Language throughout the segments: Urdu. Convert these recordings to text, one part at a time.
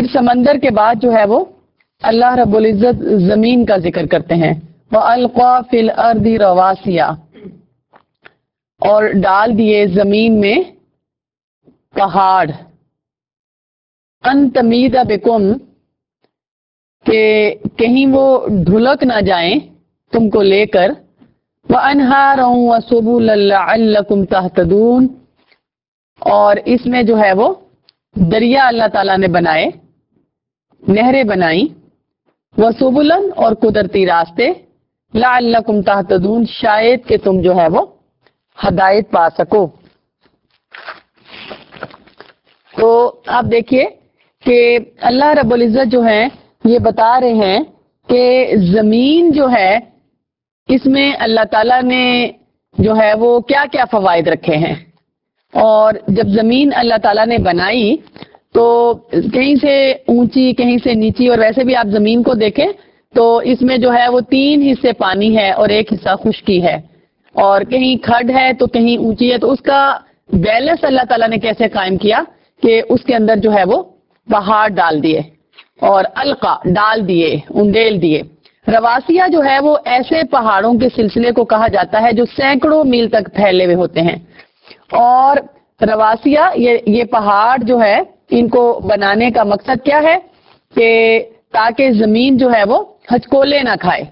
پھر سمندر کے بعد جو ہے وہ اللہ رب العزت زمین کا ذکر کرتے ہیں، وَأَلْقَى فِي الْأَرْضِ رَوَاسِيَ، اور ڈال دیے زمین میں پہاڑ، ان تمید بکم، کہ کہیں وہ ڈھلک نہ جائیں تم کو لے کر، وَأَنْهَارًا وَسُبُلًا لَعَلَّكُمْ تَهْتَدُونَ، اور اس میں جو ہے وہ دریا اللہ تعالیٰ نے بنائے، نہریں بنائیں، وَسُبُلًا، اور قدرتی راستے، لَعَلَّكُمْ تَهْتَدُونَ، شاید کہ تم جو ہے وہ ہدایت پا سکو۔ تو آپ دیکھیے کہ اللہ رب العزت جو ہے یہ بتا رہے ہیں کہ زمین جو ہے اس میں اللہ تعالیٰ نے جو ہے وہ کیا کیا فوائد رکھے ہیں، اور جب زمین اللہ تعالیٰ نے بنائی تو کہیں سے اونچی کہیں سے نیچی، اور ویسے بھی آپ زمین کو دیکھیں تو اس میں جو ہے وہ 3 حصے پانی ہے اور 1 حصہ خشکی ہے، اور کہیں کھڈ ہے تو کہیں اونچی ہے، تو اس کا بیلنس اللہ تعالیٰ نے کیسے قائم کیا کہ اس کے اندر جو ہے وہ پہاڑ ڈال دیے، اور القا ڈال دیے، انڈیل دیے۔ رواسیہ جو ہے وہ ایسے پہاڑوں کے سلسلے کو کہا جاتا ہے جو سینکڑوں میل تک پھیلے ہوئے ہوتے ہیں، اور رواسیہ یہ پہاڑ جو ہے ان کو بنانے کا مقصد کیا ہے کہ تاکہ زمین جو ہے وہ ہچکولے نہ کھائے۔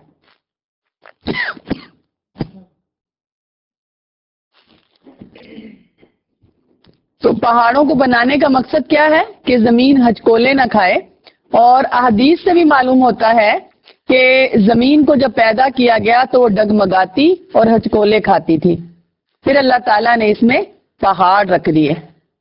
تو پہاڑوں کو بنانے کا مقصد کیا ہے کہ زمین ہچکولے نہ کھائے، اور احادیث سے بھی معلوم ہوتا ہے کہ زمین کو جب پیدا کیا گیا تو وہ ڈگمگاتی اور ہچکولے کھاتی تھی، پھر اللہ تعالیٰ نے اس میں پہاڑ رکھ دیے۔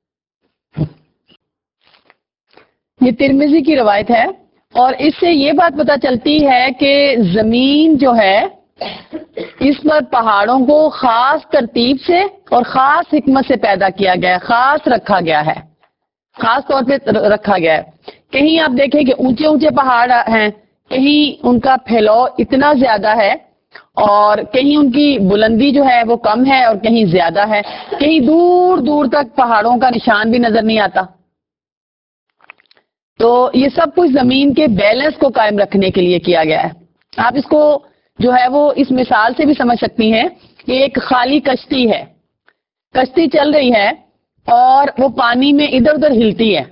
یہ ترمذی کی روایت ہے، اور اس سے یہ بات پتہ چلتی ہے کہ زمین جو ہے اس پر پہاڑوں کو خاص ترتیب سے اور خاص حکمت سے پیدا کیا گیا ہے، خاص رکھا گیا ہے، خاص طور پہ رکھا گیا ہے۔ کہیں آپ دیکھیں کہ اونچے اونچے پہاڑ ہیں، کہیں ان کا پھیلاؤ اتنا زیادہ ہے، اور کہیں ان کی بلندی جو ہے وہ کم ہے اور کہیں زیادہ ہے، کہیں دور دور تک پہاڑوں کا نشان بھی نظر نہیں آتا۔ تو یہ سب کچھ زمین کے بیلنس کو قائم رکھنے کے لیے کیا گیا ہے۔ آپ اس کو جو ہے وہ اس مثال سے بھی سمجھ سکتی ہیں کہ ایک خالی کشتی ہے، کشتی چل رہی ہے اور وہ پانی میں ادھر ادھر ہلتی ہے،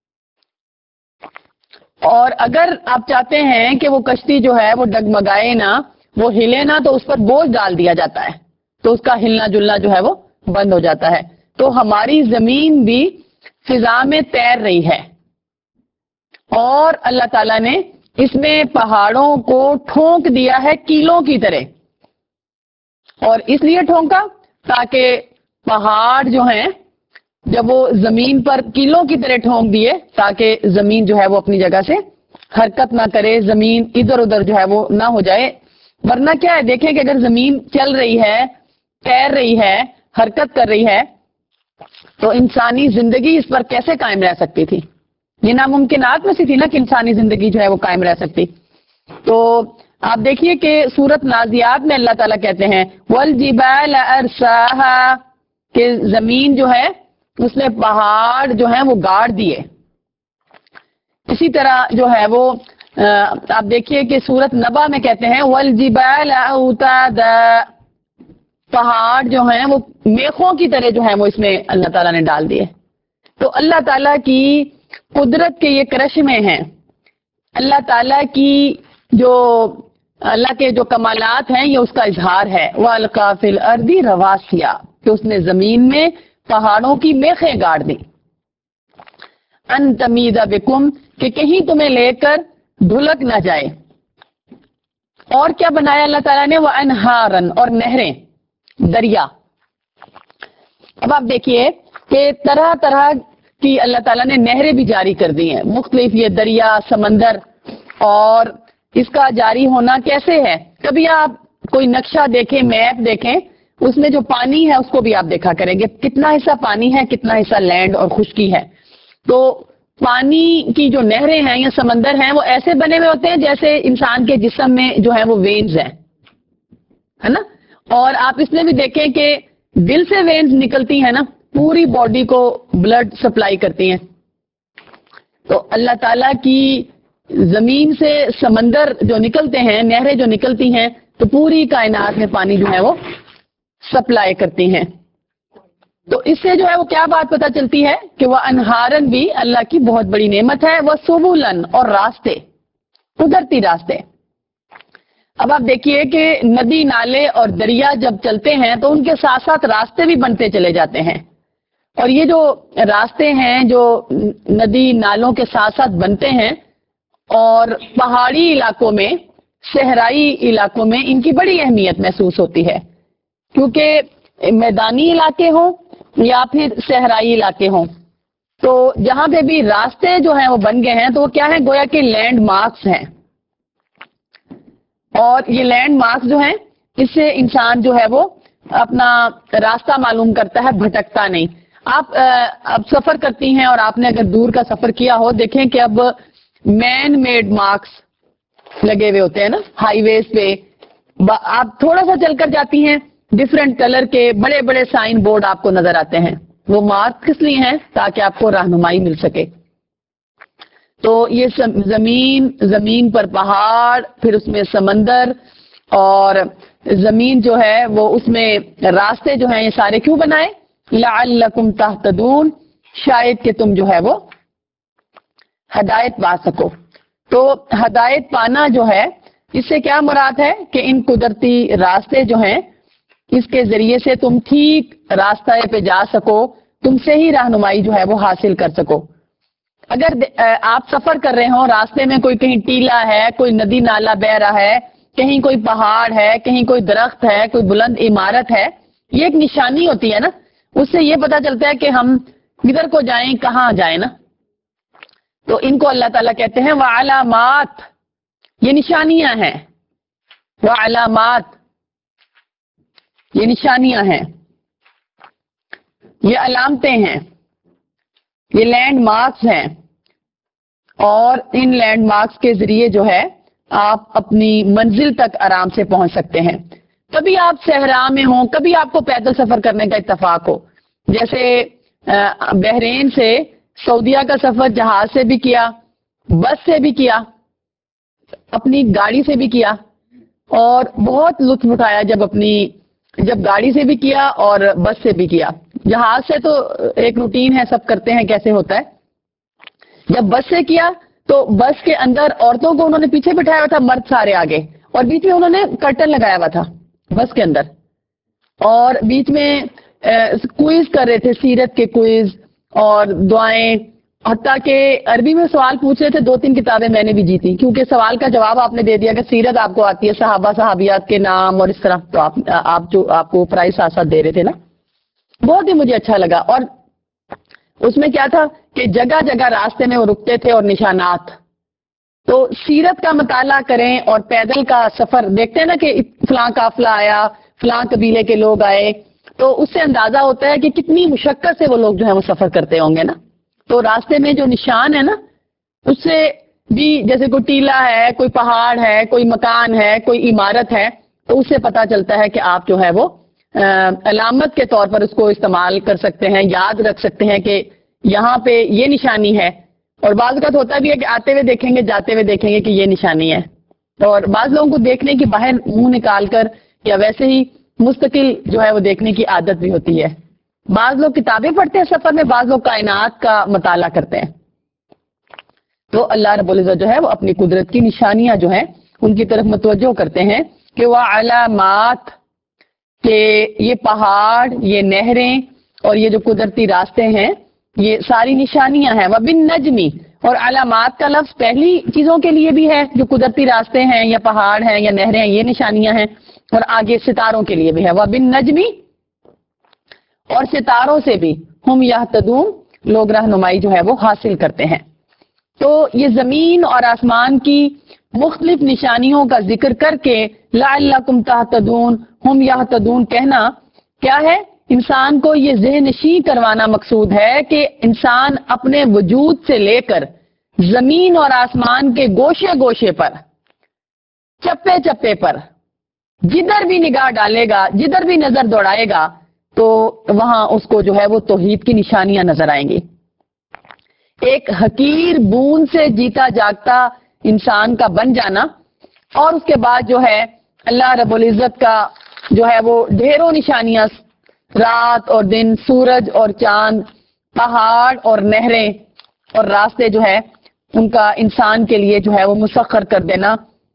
اور اگر آپ چاہتے ہیں کہ وہ کشتی جو ہے وہ ڈگمگائے نہ، وہ ہلے نہ، تو اس پر بوجھ ڈال دیا جاتا ہے، تو اس کا ہلنا جلنا جو ہے وہ بند ہو جاتا ہے۔ تو ہماری زمین بھی فضا میں تیر رہی ہے، اور اللہ تعالیٰ نے اس میں پہاڑوں کو ٹھونک دیا ہے کیلوں کی طرح، اور اس لیے ٹھونکا تاکہ پہاڑ جو ہیں جب وہ زمین پر کیلوں کی طرح ٹھونک دیے تاکہ زمین جو ہے وہ اپنی جگہ سے حرکت نہ کرے، زمین ادھر ادھر جو ہے وہ نہ ہو جائے۔ ورنہ کیا ہے، دیکھیں کہ اگر زمین چل رہی ہے، تیر رہی ہے، حرکت کر رہی ہے، تو انسانی زندگی اس پر کیسے قائم رہ سکتی تھی؟ یہ ناممکنات میں سے تھی نا کہ انسانی زندگی جو ہے وہ قائم رہ سکتی۔ تو آپ دیکھیے کہ سورت نازیات میں اللہ تعالیٰ کہتے ہیں وَالْجِبَالَ أَرْسَاهَا، کہ زمین جو ہے اس نے پہاڑ جو ہیں وہ گاڑ دیے۔ اسی طرح جو ہے وہ آپ دیکھیے کہ سورت نبا میں کہتے ہیں وَالْجِبَالَ أَوْتَادًا، پہاڑ جو ہیں وہ میخوں کی طرح جو ہیں وہ اس میں اللہ تعالیٰ نے ڈال دیے۔ تو اللہ تعالیٰ کی قدرت کے یہ کرشمے ہیں، اللہ تعالیٰ کی جو اللہ کے جو کمالات ہیں یہ اس کا اظہار ہے۔ وَأَلْقَى فِي الْأَرْضِ رَوَاسِيَ، کہ اس نے زمین میں پہاڑوں کی میخیں گاڑ دی۔ ان تمید بکم، کہ کہیں تمہیں لے کر ڈھلک نہ جائے۔ اور کیا بنایا اللہ تعالیٰ نے؟ وَأَنْهَارًا، اور نہریں، دریا۔ اب آپ دیکھیے کہ طرح طرح کی اللہ تعالیٰ نے نہریں بھی جاری کر دی ہیں، مختلف یہ دریا، سمندر، اور اس کا جاری ہونا کیسے ہے؟ کبھی آپ کوئی نقشہ دیکھیں، میپ دیکھیں، اس میں جو پانی ہے اس کو بھی آپ دیکھا کریں گے کتنا حصہ پانی ہے، کتنا حصہ لینڈ اور خشکی ہے۔ تو پانی کی جو نہریں ہیں یا سمندر ہیں وہ ایسے بنے ہوئے ہوتے ہیں جیسے انسان کے جسم میں جو ہے وہ وینز ہیں، ہے نا؟ اور آپ اس میں بھی دیکھیں کہ دل سے وینز نکلتی ہیں نا، پوری باڈی کو بلڈ سپلائی کرتی ہیں۔ تو اللہ تعالیٰ کی زمین سے سمندر جو نکلتے ہیں، نہریں جو نکلتی ہیں، تو پوری کائنات میں پانی جو ہے وہ سپلائی کرتی ہیں. تو اس سے جو ہے وہ کیا بات پتہ چلتی ہے کہ وہ انہارن بھی اللہ کی بہت بڑی نعمت ہے. وہ سبولن، اور راستے، قدرتی راستے. اب آپ دیکھیے کہ ندی، نالے اور دریا جب چلتے ہیں تو ان کے ساتھ ساتھ راستے بھی بنتے چلے جاتے ہیں. اور یہ جو راستے ہیں جو ندی نالوں کے ساتھ ساتھ بنتے ہیں، اور پہاڑی علاقوں میں، صحرائی علاقوں میں ان کی بڑی اہمیت محسوس ہوتی ہے، کیونکہ میدانی علاقے ہوں یا پھر صحرائی علاقے ہوں، تو جہاں پہ بھی راستے جو ہیں وہ بن گئے ہیں تو وہ کیا ہے، گویا کہ لینڈ مارکس ہیں. اور یہ لینڈ مارکس جو ہیں، اس سے انسان جو ہے وہ اپنا راستہ معلوم کرتا ہے، بھٹکتا نہیں. آپ اب سفر کرتی ہیں اور آپ نے اگر دور کا سفر کیا ہو، دیکھیں کہ اب مین میڈ مارکس لگے ہوئے ہوتے ہیں نا ہائی ویز پہ. آپ تھوڑا سا چل کر جاتی ہیں، ڈفرینٹ کلر کے بڑے بڑے سائن بورڈ آپ کو نظر آتے ہیں. وہ مارک کس لیے ہیں؟ تاکہ آپ کو رہنمائی مل سکے. تو یہ زمین پر پہاڑ، پھر اس میں سمندر، اور زمین جو ہے وہ اس میں راستے جو ہیں، یہ سارے کیوں بنائے؟ لعلکم تہتدون، شاید کہ تم جو ہے وہ ہدایت پا سکو. تو ہدایت پانا جو ہے، اس سے کیا مراد ہے کہ ان قدرتی راستے جو ہیں، اس کے ذریعے سے تم ٹھیک راستہ پہ جا سکو، تم سے ہی رہنمائی جو ہے وہ حاصل کر سکو. اگر آپ سفر کر رہے ہوں، راستے میں کوئی کہیں ٹیلا ہے، کوئی ندی نالا بہ رہا ہے، کہیں کوئی پہاڑ ہے، کہیں کوئی درخت ہے، کوئی بلند عمارت ہے، یہ ایک نشانی ہوتی ہے نا. اس سے یہ پتا چلتا ہے کہ ہم کدھر کو جائیں، کہاں جائیں نا. تو ان کو اللہ تعالیٰ کہتے ہیں وعلامات، یہ نشانیاں ہیں. وعلامات، یہ نشانیاں ہیں، یہ علامتیں ہیں، یہ لینڈ مارکس ہیں. اور ان لینڈ مارکس کے ذریعے جو ہے آپ اپنی منزل تک آرام سے پہنچ سکتے ہیں. کبھی آپ صحرا میں ہوں، کبھی آپ کو پیدل سفر کرنے کا اتفاق ہو، جیسے بحرین سے سعودیہ کا سفر جہاز سے بھی کیا، بس سے بھی کیا، اپنی گاڑی سے بھی کیا، اور بہت لطف اٹھایا جب گاڑی سے بھی کیا اور بس سے بھی کیا. جہاز سے تو ایک روٹین ہے، سب کرتے ہیں کیسے ہوتا ہے. جب بس سے کیا تو بس کے اندر عورتوں کو انہوں نے پیچھے بٹھایا ہوا تھا، مرد سارے آگے، اور بیچ میں انہوں نے کرٹن لگایا ہوا تھا بس کے اندر، اور بیچ میں کوئز کر رہے تھے، سیرت کے کوئز اور دعائیں، حتیٰ کہ عربی میں سوال پوچھ رہے تھے. 2-3 کتابیں میں نے بھی جیتی، کیونکہ سوال کا جواب آپ نے دے دیا کہ سیرت آپ کو آتی ہے، صحابہ صحابیات کے نام اور اس طرح. تو آپ کو پرائز ساتھ ساتھ دے رہے تھے نا. بہت ہی مجھے اچھا لگا. اور اس میں کیا تھا کہ جگہ جگہ راستے میں وہ رکتے تھے اور نشانات. تو سیرت کا مطالعہ کریں اور پیدل کا سفر دیکھتے ہیں نا کہ فلاں قافلہ آیا، فلاں قبیلے کے لوگ آئے، تو اس سے اندازہ ہوتا ہے کہ کتنی مشقت سے وہ لوگ جو ہے وہ سفر کرتے ہوں گے نا. تو راستے میں جو نشان ہے نا، اس سے بھی، جیسے کوئی ٹیلا ہے، کوئی پہاڑ ہے، کوئی مکان ہے، کوئی عمارت ہے، تو اس سے پتا چلتا ہے کہ آپ جو ہے وہ علامت کے طور پر اس کو استعمال کر سکتے ہیں، یاد رکھ سکتے ہیں کہ یہاں پہ یہ نشانی ہے. اور بعض اوقات ہوتا بھی ہے کہ آتے ہوئے دیکھیں گے، جاتے ہوئے دیکھیں گے کہ یہ نشانی ہے. اور بعض لوگوں کو دیکھنے کی باہر منہ نکال کر یا ویسے ہی مستقل جو ہے وہ دیکھنے کی عادت بھی ہوتی ہے. بعض لوگ کتابیں پڑھتے ہیں سفر میں، بعض لوگ کائنات کا مطالعہ کرتے ہیں. تو اللہ رب العزت جو ہے وہ اپنی قدرت کی نشانیاں جو ہیں ان کی طرف متوجہ کرتے ہیں کہ وہ علامات، کہ یہ پہاڑ، یہ نہریں اور یہ جو قدرتی راستے ہیں، یہ ساری نشانیاں ہیں. وَبِالنَّجْمِ، اور علامات کا لفظ پہلی چیزوں کے لیے بھی ہے جو قدرتی راستے ہیں یا پہاڑ ہیں یا نہریں ہیں، یہ نشانیاں ہیں، اور آگے ستاروں کے لیے بھی ہے. وَبِالنَّجْمِ، اور ستاروں سے بھی، ہم یہتدون، لوگ رہنمائی جو ہے وہ حاصل کرتے ہیں. تو یہ زمین اور آسمان کی مختلف نشانیوں کا ذکر کر کے لعلکم تہتدون، ہم یہتدون کہنا کیا ہے؟ انسان کو یہ ذہن نشین کروانا مقصود ہے کہ انسان اپنے وجود سے لے کر زمین اور آسمان کے گوشے گوشے پر، چپے چپے پر، جدھر بھی نگاہ ڈالے گا، جدھر بھی نظر دوڑائے گا، تو وہاں اس کو جو ہے وہ توحید کی نشانیاں نظر آئیں گی. ایک حقیر بوند سے جیتا جاگتا انسان کا بن جانا، اور اس کے بعد جو ہے اللہ رب العزت کا جو ہے وہ ڈھیروں نشانیاں، رات اور دن، سورج اور چاند، پہاڑ اور نہریں اور راستے جو ہے ان کا انسان کے لیے جو ہے وہ مسخر کر دینا،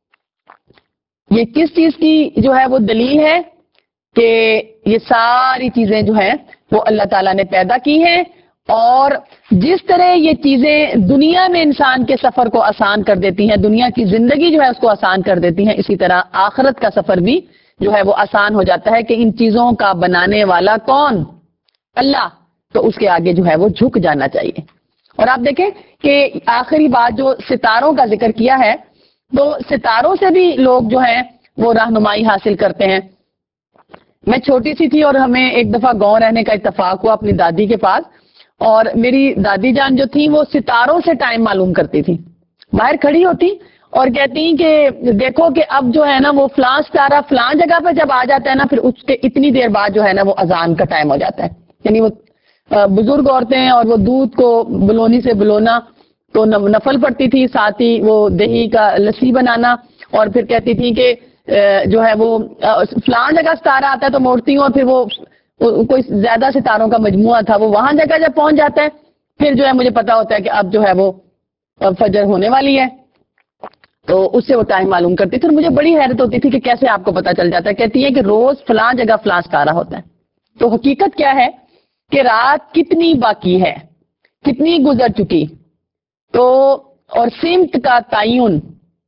یہ کس چیز کی جو ہے وہ دلیل ہے کہ یہ ساری چیزیں جو ہیں وہ اللہ تعالیٰ نے پیدا کی ہیں، اور جس طرح یہ چیزیں دنیا میں انسان کے سفر کو آسان کر دیتی ہیں، دنیا کی زندگی جو ہے اس کو آسان کر دیتی ہیں، اسی طرح آخرت کا سفر بھی جو ہے وہ آسان ہو جاتا ہے کہ ان چیزوں کا بنانے والا کون؟ اللہ، تو اس کے آگے جو ہے وہ جھک جانا چاہیے۔ اور آپ دیکھیں کہ آخری بات جو ستاروں کا ذکر کیا ہے، تو ستاروں سے بھی لوگ جو ہیں وہ رہنمائی حاصل کرتے ہیں۔ میں چھوٹی سی تھی اور ہمیں ایک دفعہ گاؤں رہنے کا اتفاق ہوا اپنی دادی کے پاس، اور میری دادی جان جو تھی وہ ستاروں سے ٹائم معلوم کرتی تھی، باہر کھڑی ہوتی اور کہتی کہ دیکھو کہ اب جو ہے نا وہ فلاں ستارہ فلاں جگہ پہ جب آ جاتا ہے نا، پھر اس کے اتنی دیر بعد جو ہے نا وہ اذان کا ٹائم ہو جاتا ہے۔ یعنی وہ بزرگ عورتیں اور وہ دودھ کو بلونی سے بلونا تو نفل پڑتی تھی، ساتھ ہی وہ دہی کا لسی بنانا، اور پھر کہتی تھی کہ جو ہے وہ فلاں جگہ ستارہ آتا ہے تو موڑتی ہوں، اور پھر وہ کوئی زیادہ ستاروں کا مجموعہ تھا، وہ وہاں جگہ جب پہنچ جاتا ہے پھر جو ہے مجھے پتا ہوتا ہے کہ اب جو ہے وہ فجر ہونے والی ہے، تو اس سے وہ ٹائم معلوم کرتی تھی۔ اور مجھے بڑی حیرت ہوتی تھی کہ کیسے آپ کو پتا چل جاتا ہے۔ کہتی ہے کہ روز فلاں جگہ فلاں ستارہ ہوتا ہے۔ تو حقیقت کیا ہے کہ رات کتنی باقی ہے، کتنی گزر چکی، تو اور سمت کا تعین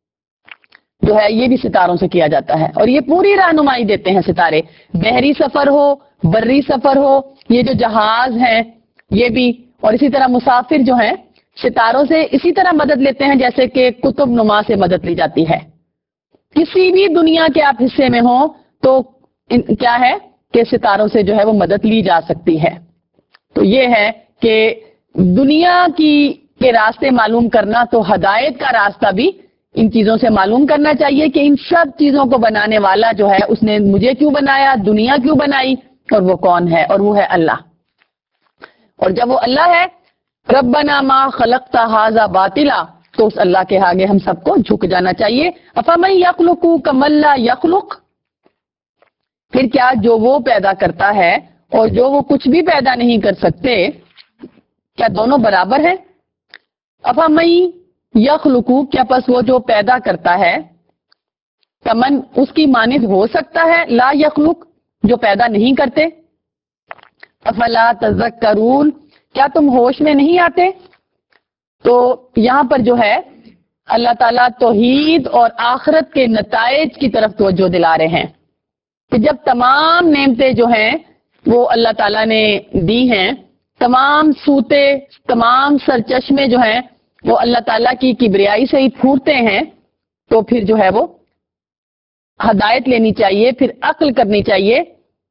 جو ہے یہ بھی ستاروں سے کیا جاتا ہے، اور یہ پوری رہنمائی دیتے ہیں ستارے، بحری سفر ہو، بری سفر ہو، یہ جو جہاز ہیں یہ بھی، اور اسی طرح مسافر جو ہیں ستاروں سے اسی طرح مدد لیتے ہیں جیسے کہ قطب نما سے مدد لی جاتی ہے۔ کسی بھی دنیا کے آپ حصے میں ہوں تو کیا ہے کہ ستاروں سے جو ہے وہ مدد لی جا سکتی ہے۔ تو یہ ہے کہ دنیا کے راستے معلوم کرنا، تو ہدایت کا راستہ بھی ان چیزوں سے معلوم کرنا چاہیے کہ ان سب چیزوں کو بنانے والا جو ہے اس نے مجھے کیوں بنایا، دنیا کیوں بنائی، اور وہ کون ہے، اور وہ ہے اللہ۔ اور جب وہ اللہ ہے، ربنا ما خلقت ھذا باطلا، تو اس اللہ کے آگے ہم سب کو جھک جانا چاہیے۔ افمن یخلق کمن لا یخلق، پھر کیا جو وہ پیدا کرتا ہے اور جو وہ کچھ بھی پیدا نہیں کر سکتے، کیا دونوں برابر ہیں؟ افمن یخلق، کیا پس وہ جو پیدا کرتا ہے، کمن اس کی مانند ہو سکتا ہے، لا یخلق جو پیدا نہیں کرتے، افلا تذکرون کیا تم ہوش میں نہیں آتے؟ تو یہاں پر جو ہے اللہ تعالیٰ توحید اور آخرت کے نتائج کی طرف توجہ دلا رہے ہیں کہ جب تمام نعمتیں جو ہیں وہ اللہ تعالیٰ نے دی ہیں، تمام سوتے، تمام سرچشمے جو ہیں وہ اللہ تعالیٰ کی کبریائی سے ہی پھوٹتے ہیں، تو پھر جو ہے وہ ہدایت لینی چاہیے، پھر عقل کرنی چاہیے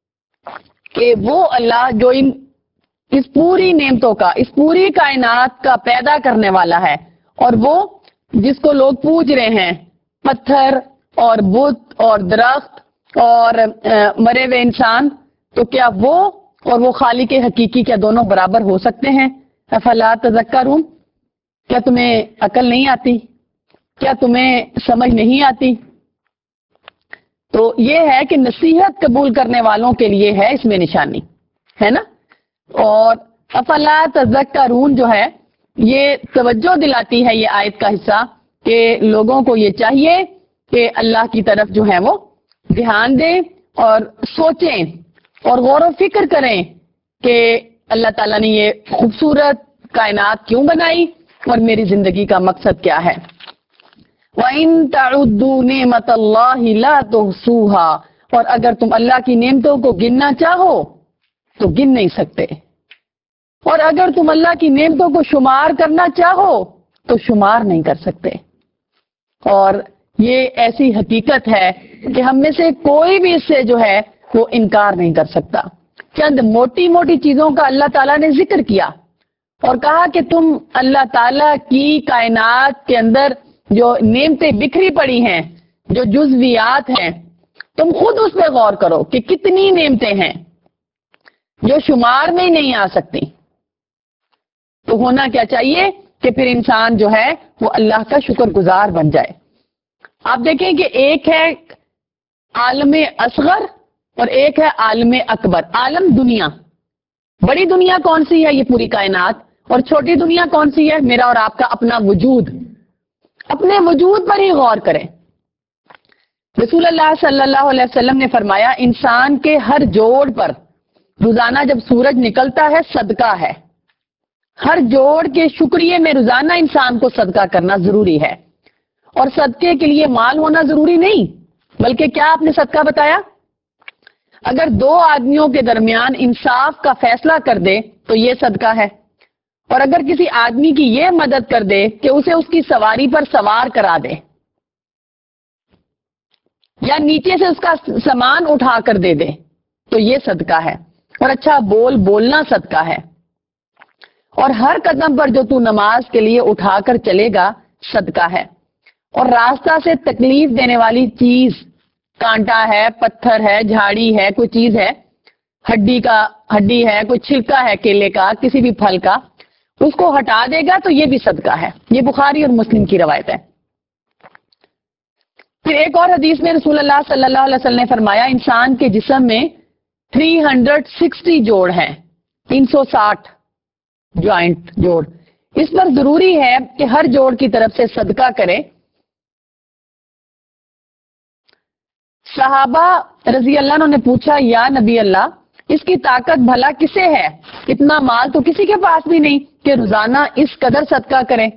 کہ وہ اللہ جو اس پوری نعمتوں کا، اس پوری کائنات کا پیدا کرنے والا ہے، اور وہ جس کو لوگ پوج رہے ہیں، پتھر اور بت اور درخت اور مرے ہوئے انسان، تو کیا وہ اور وہ خالق حقیقی کیا دونوں برابر ہو سکتے ہیں؟ افلا تذکرون، کیا تمہیں عقل نہیں آتی؟ کیا تمہیں سمجھ نہیں آتی؟ تو یہ ہے کہ نصیحت قبول کرنے والوں کے لیے ہے اس میں نشانی، ہے نا؟ اور افلا تذکرون جو ہے یہ توجہ دلاتی ہے یہ آیت کا حصہ کہ لوگوں کو یہ چاہیے کہ اللہ کی طرف جو ہے وہ دھیان دیں اور سوچیں اور غور و فکر کریں کہ اللہ تعالیٰ نے یہ خوبصورت کائنات کیوں بنائی اور میری زندگی کا مقصد کیا ہے۔ وَإِن تَعُدُّوا نِعْمَةَ اللَّهِ لَا تُحْصُوهَا، اور اگر تم اللہ کی نعمتوں کو گننا چاہو تو گن نہیں سکتے، اور اگر تم اللہ کی نعمتوں کو شمار کرنا چاہو تو شمار نہیں کر سکتے۔ اور یہ ایسی حقیقت ہے کہ ہم میں سے کوئی بھی اس سے جو ہے وہ انکار نہیں کر سکتا۔ چند موٹی موٹی چیزوں کا اللہ تعالیٰ نے ذکر کیا اور کہا کہ تم اللہ تعالیٰ کی کائنات کے اندر جو نعمتیں بکھری پڑی ہیں، جو جزویات ہیں، تم خود اس پہ غور کرو کہ کتنی نعمتیں ہیں جو شمار میں ہی نہیں آ سکتی۔ تو ہونا کیا چاہیے کہ پھر انسان جو ہے وہ اللہ کا شکر گزار بن جائے. آپ دیکھیں کہ ایک ہے عالم اصغر اور ایک ہے عالم اکبر. عالم دنیا، بڑی دنیا کون سی ہے؟ یہ پوری کائنات. اور چھوٹی دنیا کون سی ہے؟ میرا اور آپ کا اپنا وجود. اپنے وجود پر ہی غور کریں. رسول اللہ صلی اللہ علیہ وسلم نے فرمایا انسان کے ہر جوڑ پر روزانہ جب سورج نکلتا ہے صدقہ ہے. ہر جوڑ کے شکریہ میں روزانہ انسان کو صدقہ کرنا ضروری ہے. اور صدقے کے لیے مال ہونا ضروری نہیں، بلکہ کیا آپ نے صدقہ بتایا؟ اگر دو آدمیوں کے درمیان انصاف کا فیصلہ کر دے تو یہ صدقہ ہے. اور اگر کسی آدمی کی یہ مدد کر دے کہ اسے اس کی سواری پر سوار کرا دے یا نیچے سے اس کا سامان اٹھا کر دے دے تو یہ صدقہ ہے. اور اچھا بولنا صدقہ ہے. اور ہر قدم پر جو تو نماز کے لیے اٹھا کر چلے گا صدقہ ہے. اور راستہ سے تکلیف دینے والی چیز، کانٹا ہے، پتھر ہے، جھاڑی ہے، کوئی چیز ہے، ہڈی ہے، کوئی چھلکا ہے کیلے کا، کسی بھی پھل کا، اس کو ہٹا دے گا تو یہ بھی صدقہ ہے. یہ بخاری اور مسلم کی روایت ہے. پھر ایک اور حدیث میں رسول اللہ صلی اللہ علیہ وسلم نے فرمایا انسان کے جسم میں 360 جوڑ ہیں، 360 جوڑ. اس پر ضروری ہے کہ ہر جوڑ کی طرف سے صدقہ کرے. صحابہ رضی اللہ عنہ نے پوچھا یا نبی اللہ اس کی طاقت بھلا کسے ہے؟ اتنا مال تو کسی کے پاس بھی نہیں کہ روزانہ اس قدر صدقہ کرے.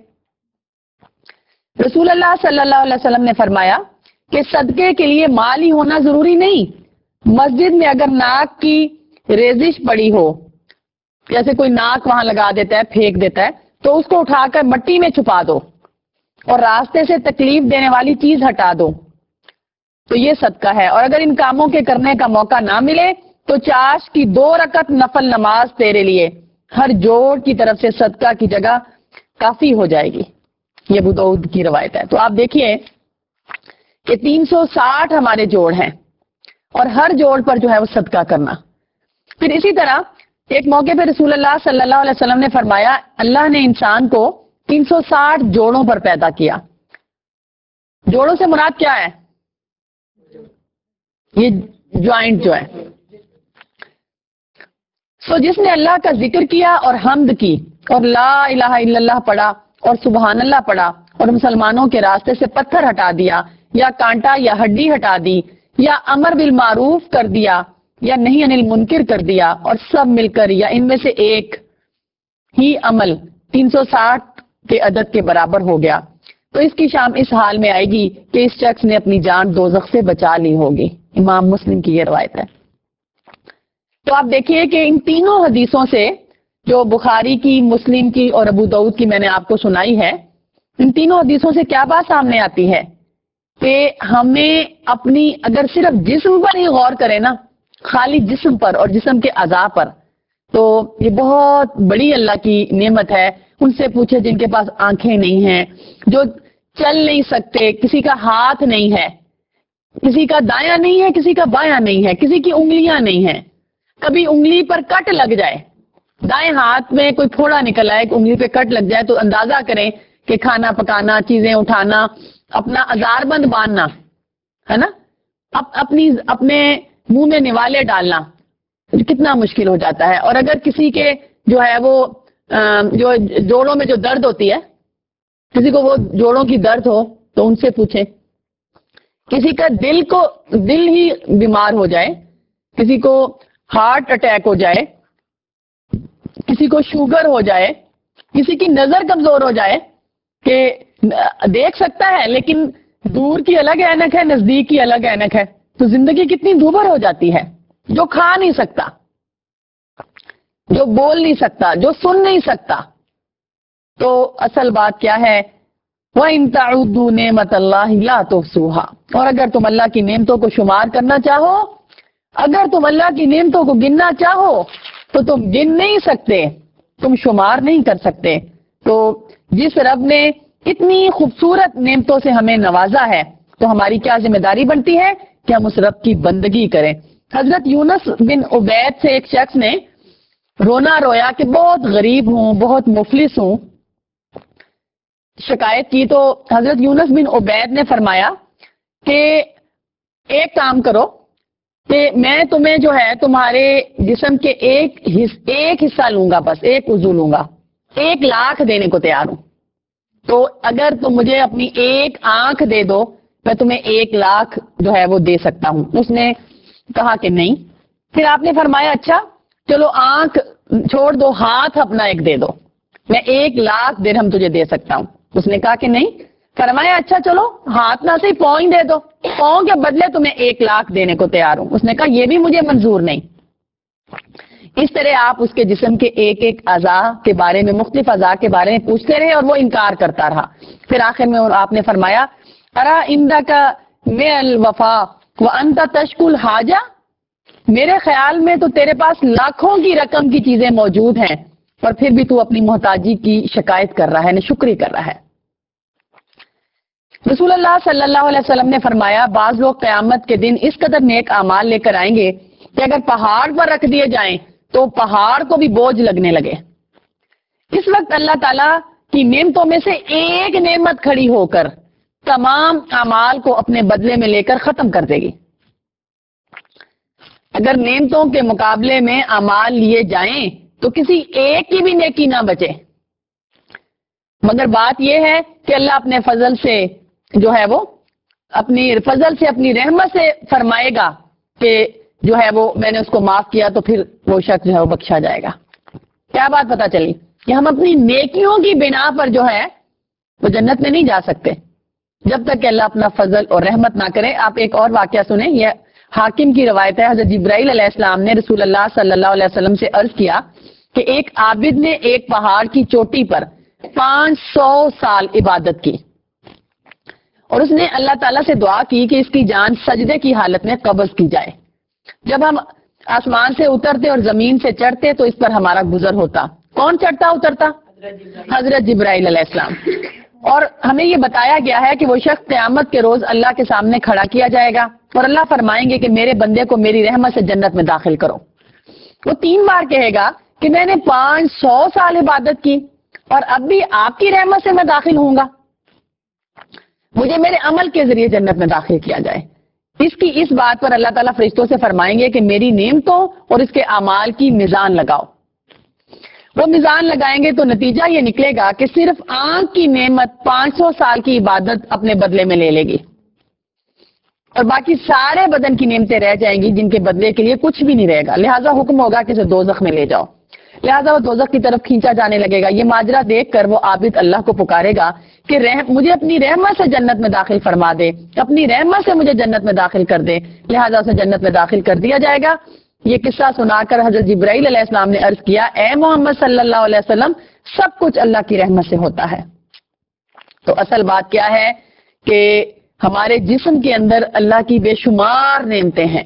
رسول اللہ صلی اللہ علیہ وسلم نے فرمایا کہ صدقے کے لیے مال ہی ہونا ضروری نہیں. مسجد میں اگر ناک کی ریزش پڑی ہو، جیسے کوئی ناک وہاں لگا دیتا ہے، پھینک دیتا ہے، تو اس کو اٹھا کر مٹی میں چھپا دو اور راستے سے تکلیف دینے والی چیز ہٹا دو تو یہ صدقہ ہے. اور اگر ان کاموں کے کرنے کا موقع نہ ملے تو چاش کی 2 رکعت نفل نماز تیرے لیے ہر جوڑ کی طرف سے صدقہ کی جگہ کافی ہو جائے گی. یہ ابو داؤد کی روایت ہے. تو آپ دیکھیے کہ 360 ہمارے جوڑ ہیں اور ہر جوڑ پر جو ہے وہ صدقہ کرنا. پھر اسی طرح ایک موقع پہ رسول اللہ صلی اللہ علیہ وسلم نے فرمایا اللہ نے انسان کو 360 جوڑوں پر پیدا کیا. جوڑوں سے مراد کیا ہے؟ یہ جوائنٹ جو ہے. سو جس نے اللہ کا ذکر کیا اور حمد کی اور لا الہ الا اللہ پڑھا اور سبحان اللہ پڑھا اور مسلمانوں کے راستے سے پتھر ہٹا دیا یا کانٹا یا ہڈی ہٹا دی یا امر بالمعروف کر دیا یا نہیں انل منکر کر دیا اور سب مل کر یا ان میں سے ایک ہی عمل 360 کے عدد کے برابر ہو گیا تو اس کی شام اس حال میں آئے گی کہ اس شخص نے اپنی جان دوزخ سے بچا لی ہوگی. امام مسلم کی یہ روایت ہے. تو آپ دیکھیے کہ ان تینوں حدیثوں سے جو بخاری کی، مسلم کی اور ابو داؤد کی میں نے آپ کو سنائی ہے، ان تینوں حدیثوں سے کیا بات سامنے آتی ہے کہ ہمیں اپنی اگر صرف جسم پر ہی غور کریں نا، خالی جسم پر اور جسم کے اعضاء پر، تو یہ بہت بڑی اللہ کی نعمت ہے. ان سے پوچھے جن کے پاس آنکھیں نہیں ہیں، جو چل نہیں سکتے، کسی کا ہاتھ نہیں ہے، کسی کا دایاں نہیں ہے، کسی کا بایاں نہیں ہے، کسی کی انگلیاں نہیں ہیں. کبھی انگلی پر کٹ لگ جائے، دائیں ہاتھ میں کوئی پھوڑا نکل آئے، انگلی پہ کٹ لگ جائے تو اندازہ کریں کہ کھانا پکانا، چیزیں اٹھانا، اپنا ہزار بند باندھنا ہے نا، اپنے منہ میں نوالے ڈالنا کتنا مشکل ہو جاتا ہے. اور اگر کسی کے جو ہے وہ جو جوڑوں میں جو درد ہوتی ہے، کسی کو وہ جوڑوں کی درد ہو تو ان سے پوچھیں. کسی کا دل ہی بیمار ہو جائے، کسی کو ہارٹ اٹیک ہو جائے، کسی کو شوگر ہو جائے، کسی کی نظر کمزور ہو جائے کہ دیکھ سکتا ہے لیکن دور کی الگ اینک ہے، نزدیک کی الگ اینک ہے، تو زندگی کتنی دوبھر ہو جاتی ہے. جو کھا نہیں سکتا، جو بول نہیں سکتا، جو سن نہیں سکتا، تو اصل بات کیا ہے؟ وَإِن تَعُدُّوا نِعْمَةَ اللَّهِ لَا تُحْصُوهَا. اور اگر تم اللہ کی نعمتوں کو شمار کرنا چاہو، اگر تم اللہ کی نعمتوں کو گننا چاہو تو تم گن نہیں سکتے، تم شمار نہیں کر سکتے. تو جس رب نے اتنی خوبصورت نعمتوں سے ہمیں نوازا ہے تو ہماری کیا ذمہ داری بنتی ہے کہ ہم اس رب کی بندگی کریں. حضرت یونس بن عبید سے ایک شخص نے رونا رویا کہ بہت غریب ہوں، بہت مفلس ہوں، شکایت کی، تو حضرت یونس بن عبید نے فرمایا کہ ایک کام کرو کہ میں تمہیں جو ہے تمہارے جسم کے ایک حصہ لوں گا، بس ایک عضو لوں گا، 1,00,000 دینے کو تیار ہوں، تو اگر تم مجھے اپنی ایک آنکھ دے دو میں تمہیں 1,00,000 جو ہے وہ دے سکتا ہوں۔ اس نے کہا کہ نہیں۔ پھر آپ نے فرمایا اچھا چلو آنکھ چھوڑ دو، ہاتھ اپنا ایک دے دو، میں 1,00,000 درہم تجھے دے سکتا ہوں۔ اس نے کہا کہ نہیں۔ فرمایا اچھا چلو ہاتھ نہ سے پاؤں دے دو، پاؤں کے بدلے تمہیں 1,00,000 دینے کو تیار ہوں۔ اس نے کہا یہ بھی مجھے منظور نہیں۔ اس طرح آپ اس کے جسم کے ایک ایک اعضاء کے بارے میں، مختلف اعضاء کے بارے میں پوچھتے رہے اور وہ انکار کرتا رہا۔ پھر آخر میں آپ نے فرمایا ارا عندک من الوفا وانت تشکو الحاجہ، میرے خیال میں تو تیرے پاس لاکھوں کی رقم کی چیزیں موجود ہیں اور پھر بھی تو اپنی محتاجی کی شکایت کر رہا ہے، ناشکری کر رہا ہے۔ رسول اللہ صلی اللہ علیہ وسلم نے فرمایا بعض لوگ قیامت کے دن اس قدر نیک اعمال لے کر آئیں گے کہ اگر پہاڑ پر رکھ دیے جائیں تو پہاڑ کو بھی بوجھ لگنے لگے۔ اس وقت اللہ تعالیٰ کی نعمتوں میں سے ایک نعمت کھڑی ہو کر تمام اعمال کو اپنے بدلے میں لے کر ختم کر دے گی۔ اگر نعمتوں کے مقابلے میں اعمال لیے جائیں تو کسی ایک کی بھی نیکی نہ بچے، مگر بات یہ ہے کہ اللہ اپنے فضل سے جو ہے وہ اپنی فضل سے، اپنی رحمت سے فرمائے گا کہ جو ہے وہ میں نے اس کو معاف کیا، تو پھر وہ شخص جو ہے وہ بخشا جائے گا۔ کیا بات پتا چلی کہ ہم اپنی نیکیوں کی بنا پر جو ہے وہ جنت میں نہیں جا سکتے جب تک کہ اللہ اپنا فضل اور رحمت نہ کرے۔ آپ ایک اور واقعہ سنیں، یہ حاکم کی روایت ہے۔ حضرت جبرائیل علیہ السلام نے رسول اللہ صلی اللہ علیہ وسلم سے عرض کیا کہ ایک عابد نے ایک پہاڑ کی چوٹی پر 500 سال عبادت کی اور اس نے اللہ تعالیٰ سے دعا کی کہ اس کی جان سجدے کی حالت میں قبض کی جائے۔ جب ہم آسمان سے اترتے اور زمین سے چڑھتے تو اس پر ہمارا گزر ہوتا۔ کون چڑھتا اترتا؟ حضرت جبرائیل علیہ السلام۔ اور ہمیں یہ بتایا گیا ہے کہ وہ شخص قیامت کے روز اللہ کے سامنے کھڑا کیا جائے گا اور اللہ فرمائیں گے کہ میرے بندے کو میری رحمت سے جنت میں داخل کرو۔ وہ 3 بار کہے گا کہ میں نے 500 سال عبادت کی اور اب بھی آپ کی رحمت سے میں داخل ہوں گا، مجھے میرے عمل کے ذریعے جنت میں داخل کیا جائے۔ اس بات پر اللہ تعالیٰ فرشتوں سے فرمائیں گے کہ میری نعمتوں اور اس کے اعمال کی میزان لگاؤ۔ وہ میزان لگائیں گے تو نتیجہ یہ نکلے گا کہ صرف آنکھ کی نعمت 500 سال کی عبادت اپنے بدلے میں لے لے گی اور باقی سارے بدن کی نعمتیں رہ جائیں گی جن کے بدلے کے لیے کچھ بھی نہیں رہے گا۔ لہٰذا حکم ہوگا کہ اسے دوزخ میں لے جاؤ، لہٰذا وہ دوزخ کی طرف کھینچا جانے لگے گا۔ یہ ماجرا دیکھ کر وہ عابد اللہ کو پکارے گا کہ مجھے اپنی رحمت سے جنت میں داخل فرما دے، اپنی رحمت سے مجھے جنت میں داخل کر دے، لہٰذا اسے جنت میں داخل کر دیا جائے گا۔ یہ قصہ سنا کر حضرت جبرائیل علیہ السلام نے عرض کیا اے محمد صلی اللہ علیہ وسلم، سب کچھ اللہ کی رحمت سے ہوتا ہے۔ تو اصل بات کیا ہے کہ ہمارے جسم کے اندر اللہ کی بے شمار نعمتیں ہیں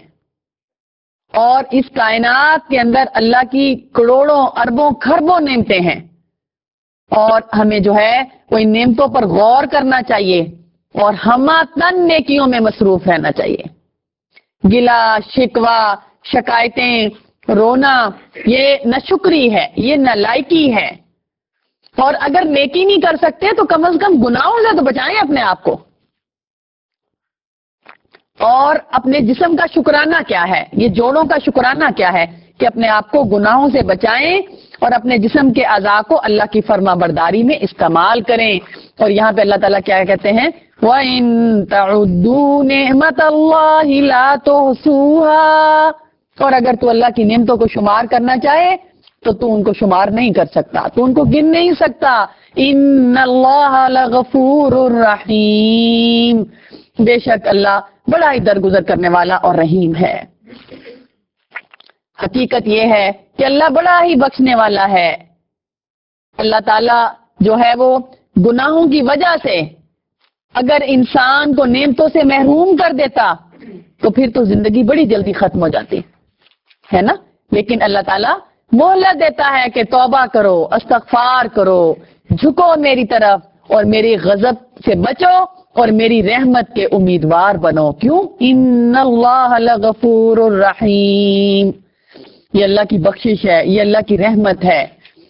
اور اس کائنات کے اندر اللہ کی کروڑوں اربوں خربوں نعمتیں ہیں اور ہمیں جو ہے وہ ان نعمتوں پر غور کرنا چاہیے اور ہماتن نیکیوں میں مصروف رہنا چاہیے۔ گلا شکوہ، شکایتیں، رونا، یہ ناشکری ہے، یہ نالائکی ہے، اور اگر نیکی نہیں کر سکتے تو کم از کم گناہوں سے تو بچائیں اپنے آپ کو۔ اور اپنے جسم کا شکرانہ کیا ہے، یہ جوڑوں کا شکرانہ کیا ہے کہ اپنے آپ کو گناہوں سے بچائیں اور اپنے جسم کے اعضاء کو اللہ کی فرما برداری میں استعمال کریں۔ اور یہاں پہ اللہ تعالیٰ کیا کہتے ہیں وَإِن تَعُدُّوا نِعْمَةَ اللَّهِ لَا تُحْصُوهَا، اور اگر تو اللہ کی نعمتوں کو شمار کرنا چاہے تو تو ان کو شمار نہیں کر سکتا، تو ان کو گن نہیں سکتا۔ ان اللہ لغفور الرحیم، بے شک اللہ بڑا ہی درگزر کرنے والا اور رحیم ہے۔ حقیقت یہ ہے کہ اللہ بڑا ہی بخشنے والا ہے۔ اللہ تعالیٰ جو ہے وہ گناہوں کی وجہ سے اگر انسان کو نعمتوں سے محروم کر دیتا تو پھر تو زندگی بڑی جلدی ختم ہو جاتی ہے نا، لیکن اللہ تعالیٰ مہلت دیتا ہے کہ توبہ کرو، استغفار کرو، جھکو میری طرف اور میری غضب سے بچو اور میری رحمت کے امیدوار بنو۔ کیوں؟ ان اللہ لغفور الرحیم، یہ اللہ کی بخشش ہے، یہ اللہ کی رحمت ہے.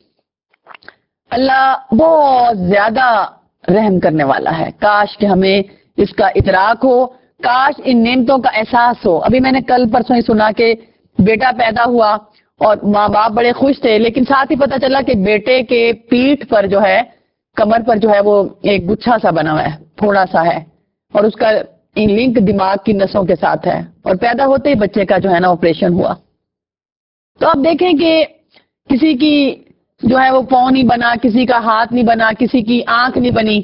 اللہ بہت زیادہ رحم کرنے والا ہے. کاش کہ ہمیں اس کا ادراک ہو، کاش ان نعمتوں کا احساس ہو. ابھی میں نے کل پرسوں ہی سنا کہ بیٹا پیدا ہوا اور ماں باپ بڑے خوش تھے، لیکن ساتھ ہی پتہ چلا کہ بیٹے کے پیٹھ پر جو ہے، کمر پر جو ہے وہ ایک گچھا سا بنا ہوا ہے، تھوڑا سا ہے، اور اس کا لنک دماغ کی نسوں کے ساتھ ہے، اور پیدا ہوتے ہی بچے کا جو ہے نا آپریشن ہوا. تو آپ دیکھیں کہ کسی کی جو ہے وہ پاؤں نہیں بنا، کسی کا ہاتھ نہیں بنا، کسی کی آنکھ نہیں بنی،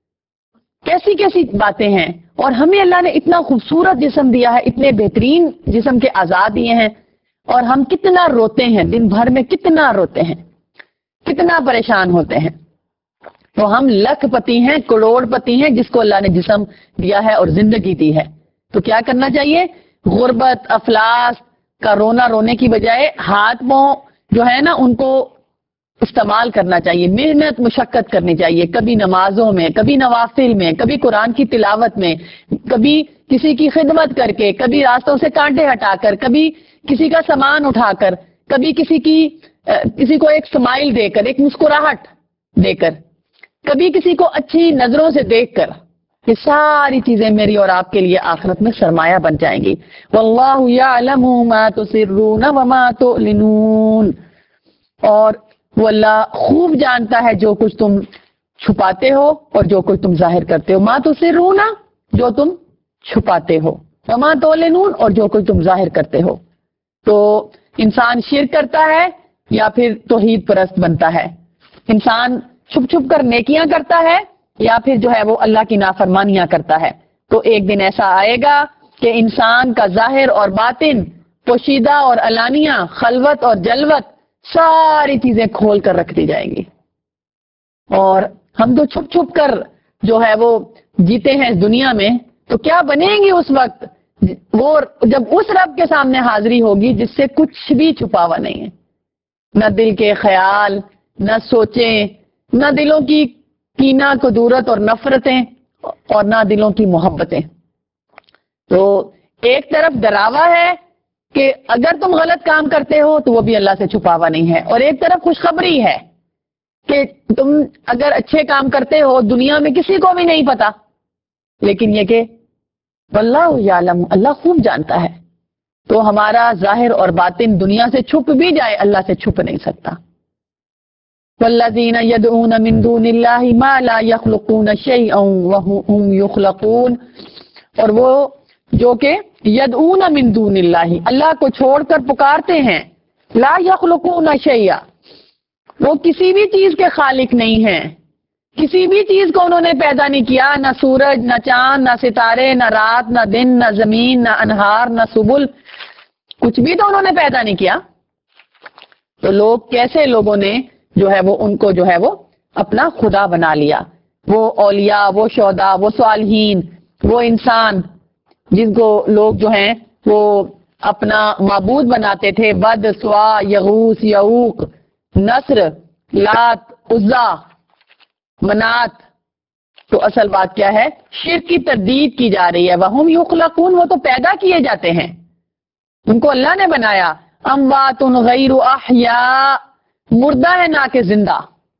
کیسی کیسی باتیں ہیں. اور ہمیں اللہ نے اتنا خوبصورت جسم دیا ہے، اتنے بہترین جسم کے اعضاء دیے ہیں، اور ہم کتنا روتے ہیں دن بھر میں، کتنا روتے ہیں، کتنا پریشان ہوتے ہیں. تو ہم لکھ پتی ہیں، کروڑ پتی ہیں جس کو اللہ نے جسم دیا ہے اور زندگی دی ہے. تو کیا کرنا چاہیے؟ غربت افلاس کا رونا رونے کی بجائے ہاتھ پاؤں جو ہے نا ان کو استعمال کرنا چاہیے، محنت مشقت کرنی چاہیے، کبھی نمازوں میں، کبھی نوافل میں، کبھی قرآن کی تلاوت میں، کبھی کسی کی خدمت کر کے، کبھی راستوں سے کانٹے ہٹا کر، کبھی کسی کا سامان اٹھا کر، کبھی کسی کو ایک سمائل دے کر، ایک مسکراہٹ دے کر، کبھی کسی کو اچھی نظروں سے دیکھ کر. یہ ساری چیزیں میری اور آپ کے لیے آخرت میں سرمایہ بن جائیں گی. واللہ یعلم ما تسرون وما تعلنون، اور وہ اللہ خوب جانتا ہے جو کچھ تم چھپاتے ہو اور جو کچھ تم ظاہر کرتے ہو. ما تسرون جو تم چھپاتے ہو، وما تعلنون اور جو کچھ تم ظاہر کرتے ہو. تو انسان شرک کرتا ہے یا پھر توحید پرست بنتا ہے، انسان چھپ چھپ کر نیکیاں کرتا ہے یا پھر جو ہے وہ اللہ کی نافرمانیاں کرتا ہے. تو ایک دن ایسا آئے گا کہ انسان کا ظاہر اور باطن، پوشیدہ اور علانیہ، خلوت اور جلوت، ساری چیزیں کھول کر رکھ دی جائیں گی. اور ہم تو چھپ چھپ کر جو ہے وہ جیتے ہیں اس دنیا میں، تو کیا بنیں گی اس وقت وہ جب اس رب کے سامنے حاضری ہوگی جس سے کچھ بھی چھپا ہوا نہیں ہے، نہ دل کے خیال، نہ سوچیں، نہ دلوں کی کینہ قدورت اور نفرتیں، اور نہ دلوں کی محبتیں. تو ایک طرف ڈراوا ہے کہ اگر تم غلط کام کرتے ہو تو وہ بھی اللہ سے چھپا ہوا نہیں ہے، اور ایک طرف خوشخبری ہے کہ تم اگر اچھے کام کرتے ہو دنیا میں کسی کو بھی نہیں پتا، لیکن یہ کہ واللہ یعلم، اللہ خوب جانتا ہے. تو ہمارا ظاہر اور باطن دنیا سے چھپ بھی جائے، اللہ سے چھپ نہیں سکتا. والذین یدعون من دون اللہ ما لا یخلقون شیئا وهم یخلقون، اور وہ جو کہ یدعون من دون اللہ، اللہ کو چھوڑ کر پکارتے ہیں، لا یخلقون شیئا، وہ کسی بھی چیز کے خالق نہیں ہیں، کسی بھی چیز کو انہوں نے پیدا نہیں کیا، نہ سورج، نہ چاند، نہ ستارے، نہ رات، نہ دن، نہ زمین، نہ انہار، نہ سبل، کچھ بھی تو انہوں نے پیدا نہیں کیا. تو کیسے لوگوں نے جو ہے وہ ان کو جو ہے وہ اپنا خدا بنا لیا. وہ اولیاء، وہ شہداء، وہ صالحین، وہ انسان جن کو لوگ جو ہیں وہ اپنا معبود بناتے تھے، ود، سوا، یغوث، یعوق، نصر، لات، عزا، منات. تو اصل بات کیا ہے؟ شرک کی تردید کی جا رہی ہے. وہم یخلقون، وہ تو پیدا کیے جاتے ہیں، ان کو اللہ نے بنایا. اموات غیر احیاء، مردہ ہے نہ کہ زندہ.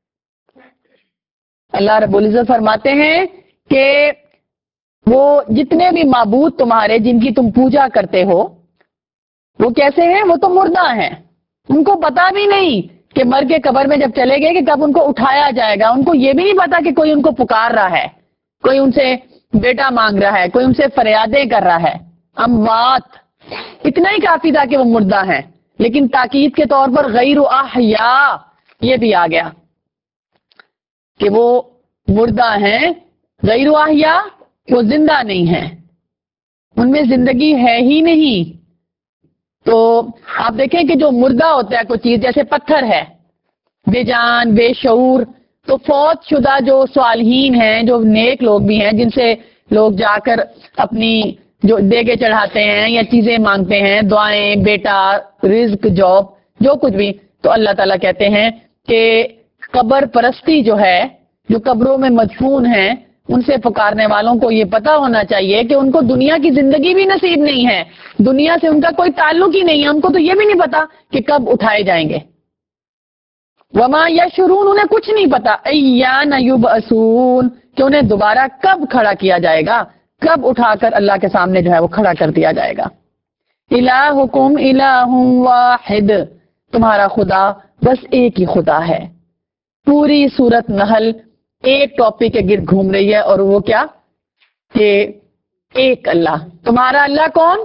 اللہ رب العزت فرماتے ہیں کہ وہ جتنے بھی معبود تمہارے جن کی تم پوجا کرتے ہو وہ کیسے ہیں؟ وہ تو مردہ ہیں، ان کو پتا بھی نہیں کہ مر کے قبر میں جب چلے گئے کہ کب ان کو اٹھایا جائے گا. ان کو یہ بھی نہیں پتا کہ کوئی ان کو پکار رہا ہے، کوئی ان سے بیٹا مانگ رہا ہے، کوئی ان سے فریادیں کر رہا ہے. اموات، اتنا ہی کافی تھا کہ وہ مردہ ہیں، لیکن تاکید کے طور پر غیر احیاء یہ بھی آ گیا کہ وہ مردہ ہیں. غیر احیاء، وہ زندہ نہیں ہیں، ان میں زندگی ہے ہی نہیں. تو آپ دیکھیں کہ جو مردہ ہوتا ہے کوئی چیز، جیسے پتھر ہے، بے جان، بے شعور، تو فوت شدہ جو صالحین ہیں، جو نیک لوگ بھی ہیں، جن سے لوگ جا کر اپنی جو دیگے چڑھاتے ہیں یا چیزیں مانگتے ہیں، دعائیں، بیٹا، رزق، جاب، جو کچھ بھی، تو اللہ تعالیٰ کہتے ہیں کہ قبر پرستی جو ہے، جو قبروں میں مدفون ہیں، ان سے پکارنے والوں کو یہ پتا ہونا چاہیے کہ ان کو دنیا کی زندگی بھی نصیب نہیں ہے، دنیا سے ان کا کوئی تعلق ہی نہیں ہے، ان کو تو یہ بھی نہیں پتا کہ کب اٹھائے جائیں گے. وما یشعرون، انہیں کچھ نہیں پتا ایان یبعثون، کہ انہیں دوبارہ کب کھڑا کیا جائے گا، کب اٹھا کر اللہ کے سامنے جو ہے وہ کھڑا کر دیا جائے گا. الہکم الہ واحد، تمہارا خدا بس ایک ہی خدا ہے. پوری سورت نحل ایک ٹاپک کے گرد گھوم رہی ہے، اور وہ کیا؟ کہ ایک اللہ. تمہارا اللہ کون؟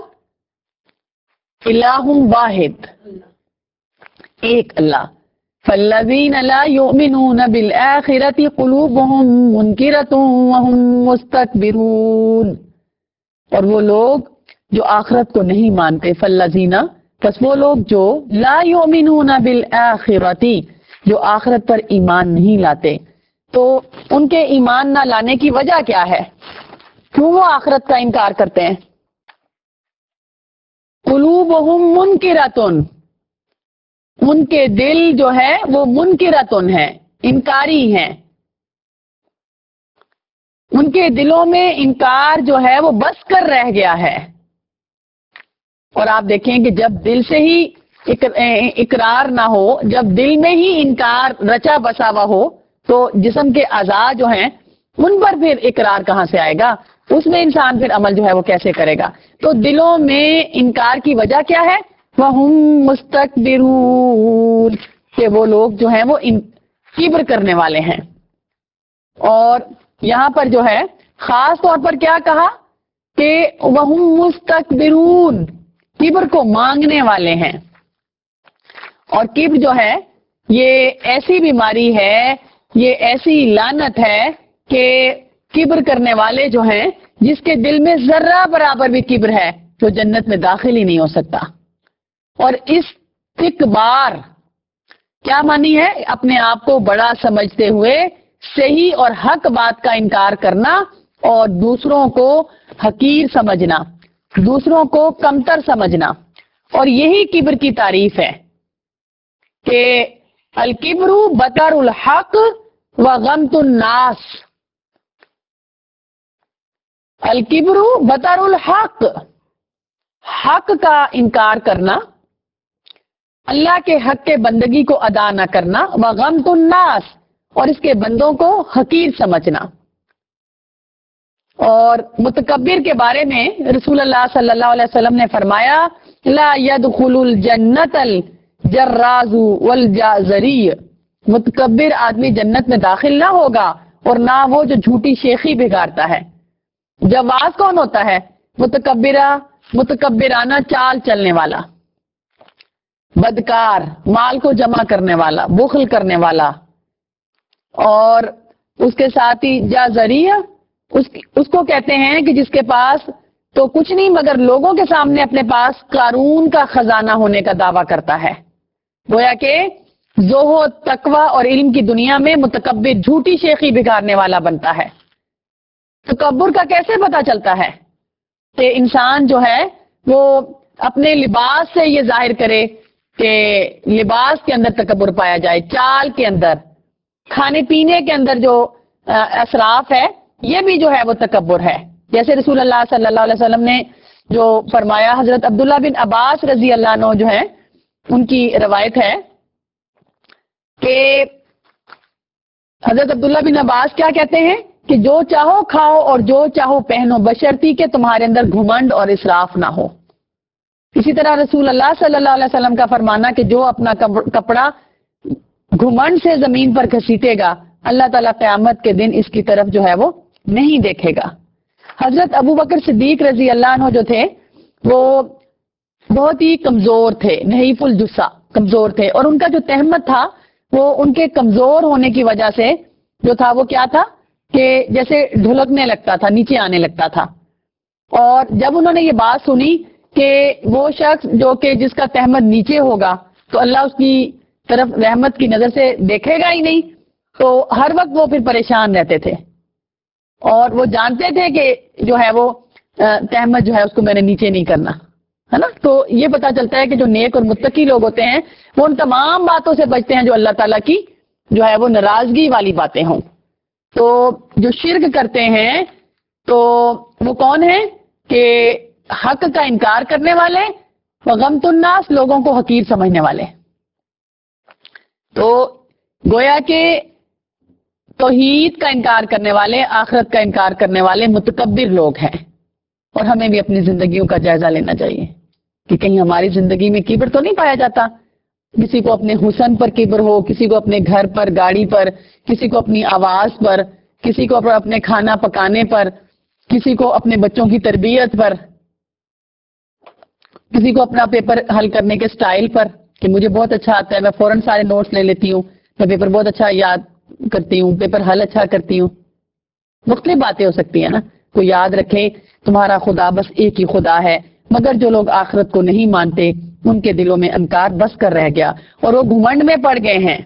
الہ واحد، ایک اللہ. فالذین لا یؤمنون بالآخرۃ قلوبهم منکرۃ وهم مستکبرون، اور وہ لوگ جو آخرت کو نہیں مانتے، فالذین، پس وہ لوگ جو لا یؤمنون بالآخرۃ، جو آخرت پر ایمان نہیں لاتے. تو ان کے ایمان نہ لانے کی وجہ کیا ہے؟ کیوں وہ آخرت کا انکار کرتے ہیں؟ قلوبہم منکرۃ، ان کے دل جو ہے وہ منکرۃ ہے، انکاری ہیں. ان کے دلوں میں انکار جو ہے وہ بس کر رہ گیا ہے. اور آپ دیکھیں کہ جب دل سے ہی اقرار نہ ہو، جب دل میں ہی انکار رچا بسا ہوا ہو، تو جسم کے اعضاء جو ہیں ان پر پھر اقرار کہاں سے آئے گا؟ اس میں انسان پھر عمل جو ہے وہ کیسے کرے گا؟ تو دلوں میں انکار کی وجہ کیا ہے؟ وَهُمْ مُسْتَكْبِرُونَ، کہ وہ لوگ جو ہیں وہ کبر کرنے والے ہیں. اور یہاں پر جو ہے خاص طور پر کیا کہا کہ وَهُمْ مُسْتَكْبِرُونَ، کبر کو مانگنے والے ہیں. اور کبر جو ہے یہ ایسی بیماری ہے، یہ ایسی لعنت ہے کہ کبر کرنے والے جو ہیں، جس کے دل میں ذرہ برابر بھی کبر ہے، تو جنت میں داخل ہی نہیں ہو سکتا. اور استکبار کیا معنی ہے؟ اپنے آپ کو بڑا سمجھتے ہوئے صحیح اور حق بات کا انکار کرنا، اور دوسروں کو حقیر سمجھنا، دوسروں کو کمتر سمجھنا. اور یہی کبر کی تعریف ہے کہ الکبر بطر الحق وغمط الناس. الکبر بطر الحق، حق کا انکار کرنا، اللہ کے حق کے بندگی کو ادا نہ کرنا، وغمط الناس، اور اس کے بندوں کو حقیر سمجھنا. اور متکبر کے بارے میں رسول اللہ صلی اللہ علیہ وسلم نے فرمایا لا يدخل الجنت الجراز والجازری، متکبر آدمی جنت میں داخل نہ ہوگا، اور نہ وہ جو جھوٹی شیخی بگاڑتا ہے. جواز کون ہوتا ہے؟ متکبرانہ چال چلنے والا، بدکار، مال کو جمع کرنے والا، بخل کرنے والا. اور اس کے ساتھ ہی جازری، اس کو کہتے ہیں کہ جس کے پاس تو کچھ نہیں مگر لوگوں کے سامنے اپنے پاس قارون کا خزانہ ہونے کا دعویٰ کرتا ہے. گویا کہ زہد، تقوی اور علم کی دنیا میں متکبر جھوٹی شیخی بگاڑنے والا بنتا ہے. تکبر کا کیسے پتہ چلتا ہے؟ کہ انسان جو ہے وہ اپنے لباس سے یہ ظاہر کرے کہ لباس کے اندر تکبر پایا جائے، چال کے اندر، کھانے پینے کے اندر جو اسراف ہے، یہ بھی جو ہے وہ تکبر ہے. جیسے رسول اللہ صلی اللہ علیہ وسلم نے جو فرمایا، حضرت عبداللہ بن عباس رضی اللہ عنہ جو ہے ان کی روایت ہے کہ حضرت عبداللہ بن عباس کیا کہتے ہیں کہ جو چاہو کھاؤ اور جو چاہو پہنو، بشرطی کہ تمہارے اندر گھمنڈ اور اسراف نہ ہو. اسی طرح رسول اللہ صلی اللہ علیہ وسلم کا فرمانا کہ جو اپنا کپڑا گھمنڈ سے زمین پر گھسیٹے گا، اللہ تعالیٰ قیامت کے دن اس کی طرف جو ہے وہ نہیں دیکھے گا. حضرت ابو بکر صدیق رضی اللہ عنہ جو تھے وہ بہت ہی کمزور تھے، نحیف الجثہ، کمزور تھے. اور ان کا جو تہمت تھا وہ ان کے کمزور ہونے کی وجہ سے جو تھا وہ کیا تھا کہ جیسے ڈھلکنے لگتا تھا، نیچے آنے لگتا تھا. اور جب انہوں نے یہ بات سنی کہ وہ شخص جو کہ جس کا تہمت نیچے ہوگا تو اللہ اس کی طرف رحمت کی نظر سے دیکھے گا ہی نہیں، تو ہر وقت وہ پھر پریشان رہتے تھے. اور وہ جانتے تھے کہ جو ہے وہ تہمت جو ہے اس کو میں نے نیچے نہیں کرنا، ہے نا. تو یہ پتا چلتا ہے کہ جو نیک اور متقی لوگ ہوتے ہیں وہ ان تمام باتوں سے بچتے ہیں جو اللہ تعالیٰ کی جو ہے وہ ناراضگی والی باتیں ہوں. تو جو شرک کرتے ہیں تو وہ کون ہیں کہ حق کا انکار کرنے والے، وغمت الناس، لوگوں کو حقیر سمجھنے والے. تو گویا کہ توحید کا انکار کرنے والے، آخرت کا انکار کرنے والے متکبر لوگ ہیں. اور ہمیں بھی اپنی زندگیوں کا جائزہ لینا چاہیے کہ کہیں ہماری زندگی میں کبر تو نہیں پایا جاتا. کسی کو اپنے حسن پر کبر ہو، کسی کو اپنے گھر پر، گاڑی پر، کسی کو اپنی آواز پر، کسی کو اپنے کھانا پکانے پر، کسی کو اپنے بچوں کی تربیت پر، کسی کو اپنا پیپر حل کرنے کے سٹائل پر کہ مجھے بہت اچھا آتا ہے، میں فوراً سارے نوٹس لے لیتی ہوں، میں پیپر بہت اچھا یاد کرتی ہوں، پیپر حل اچھا کرتی ہوں. مختلف باتیں ہو سکتی ہیں نا. کوئی یاد رکھے تمہارا خدا بس ایک ہی خدا ہے، مگر جو لوگ آخرت کو نہیں مانتے ان کے دلوں میں انکار بس کر رہ گیا اور وہ گھمنڈ میں پڑ گئے ہیں.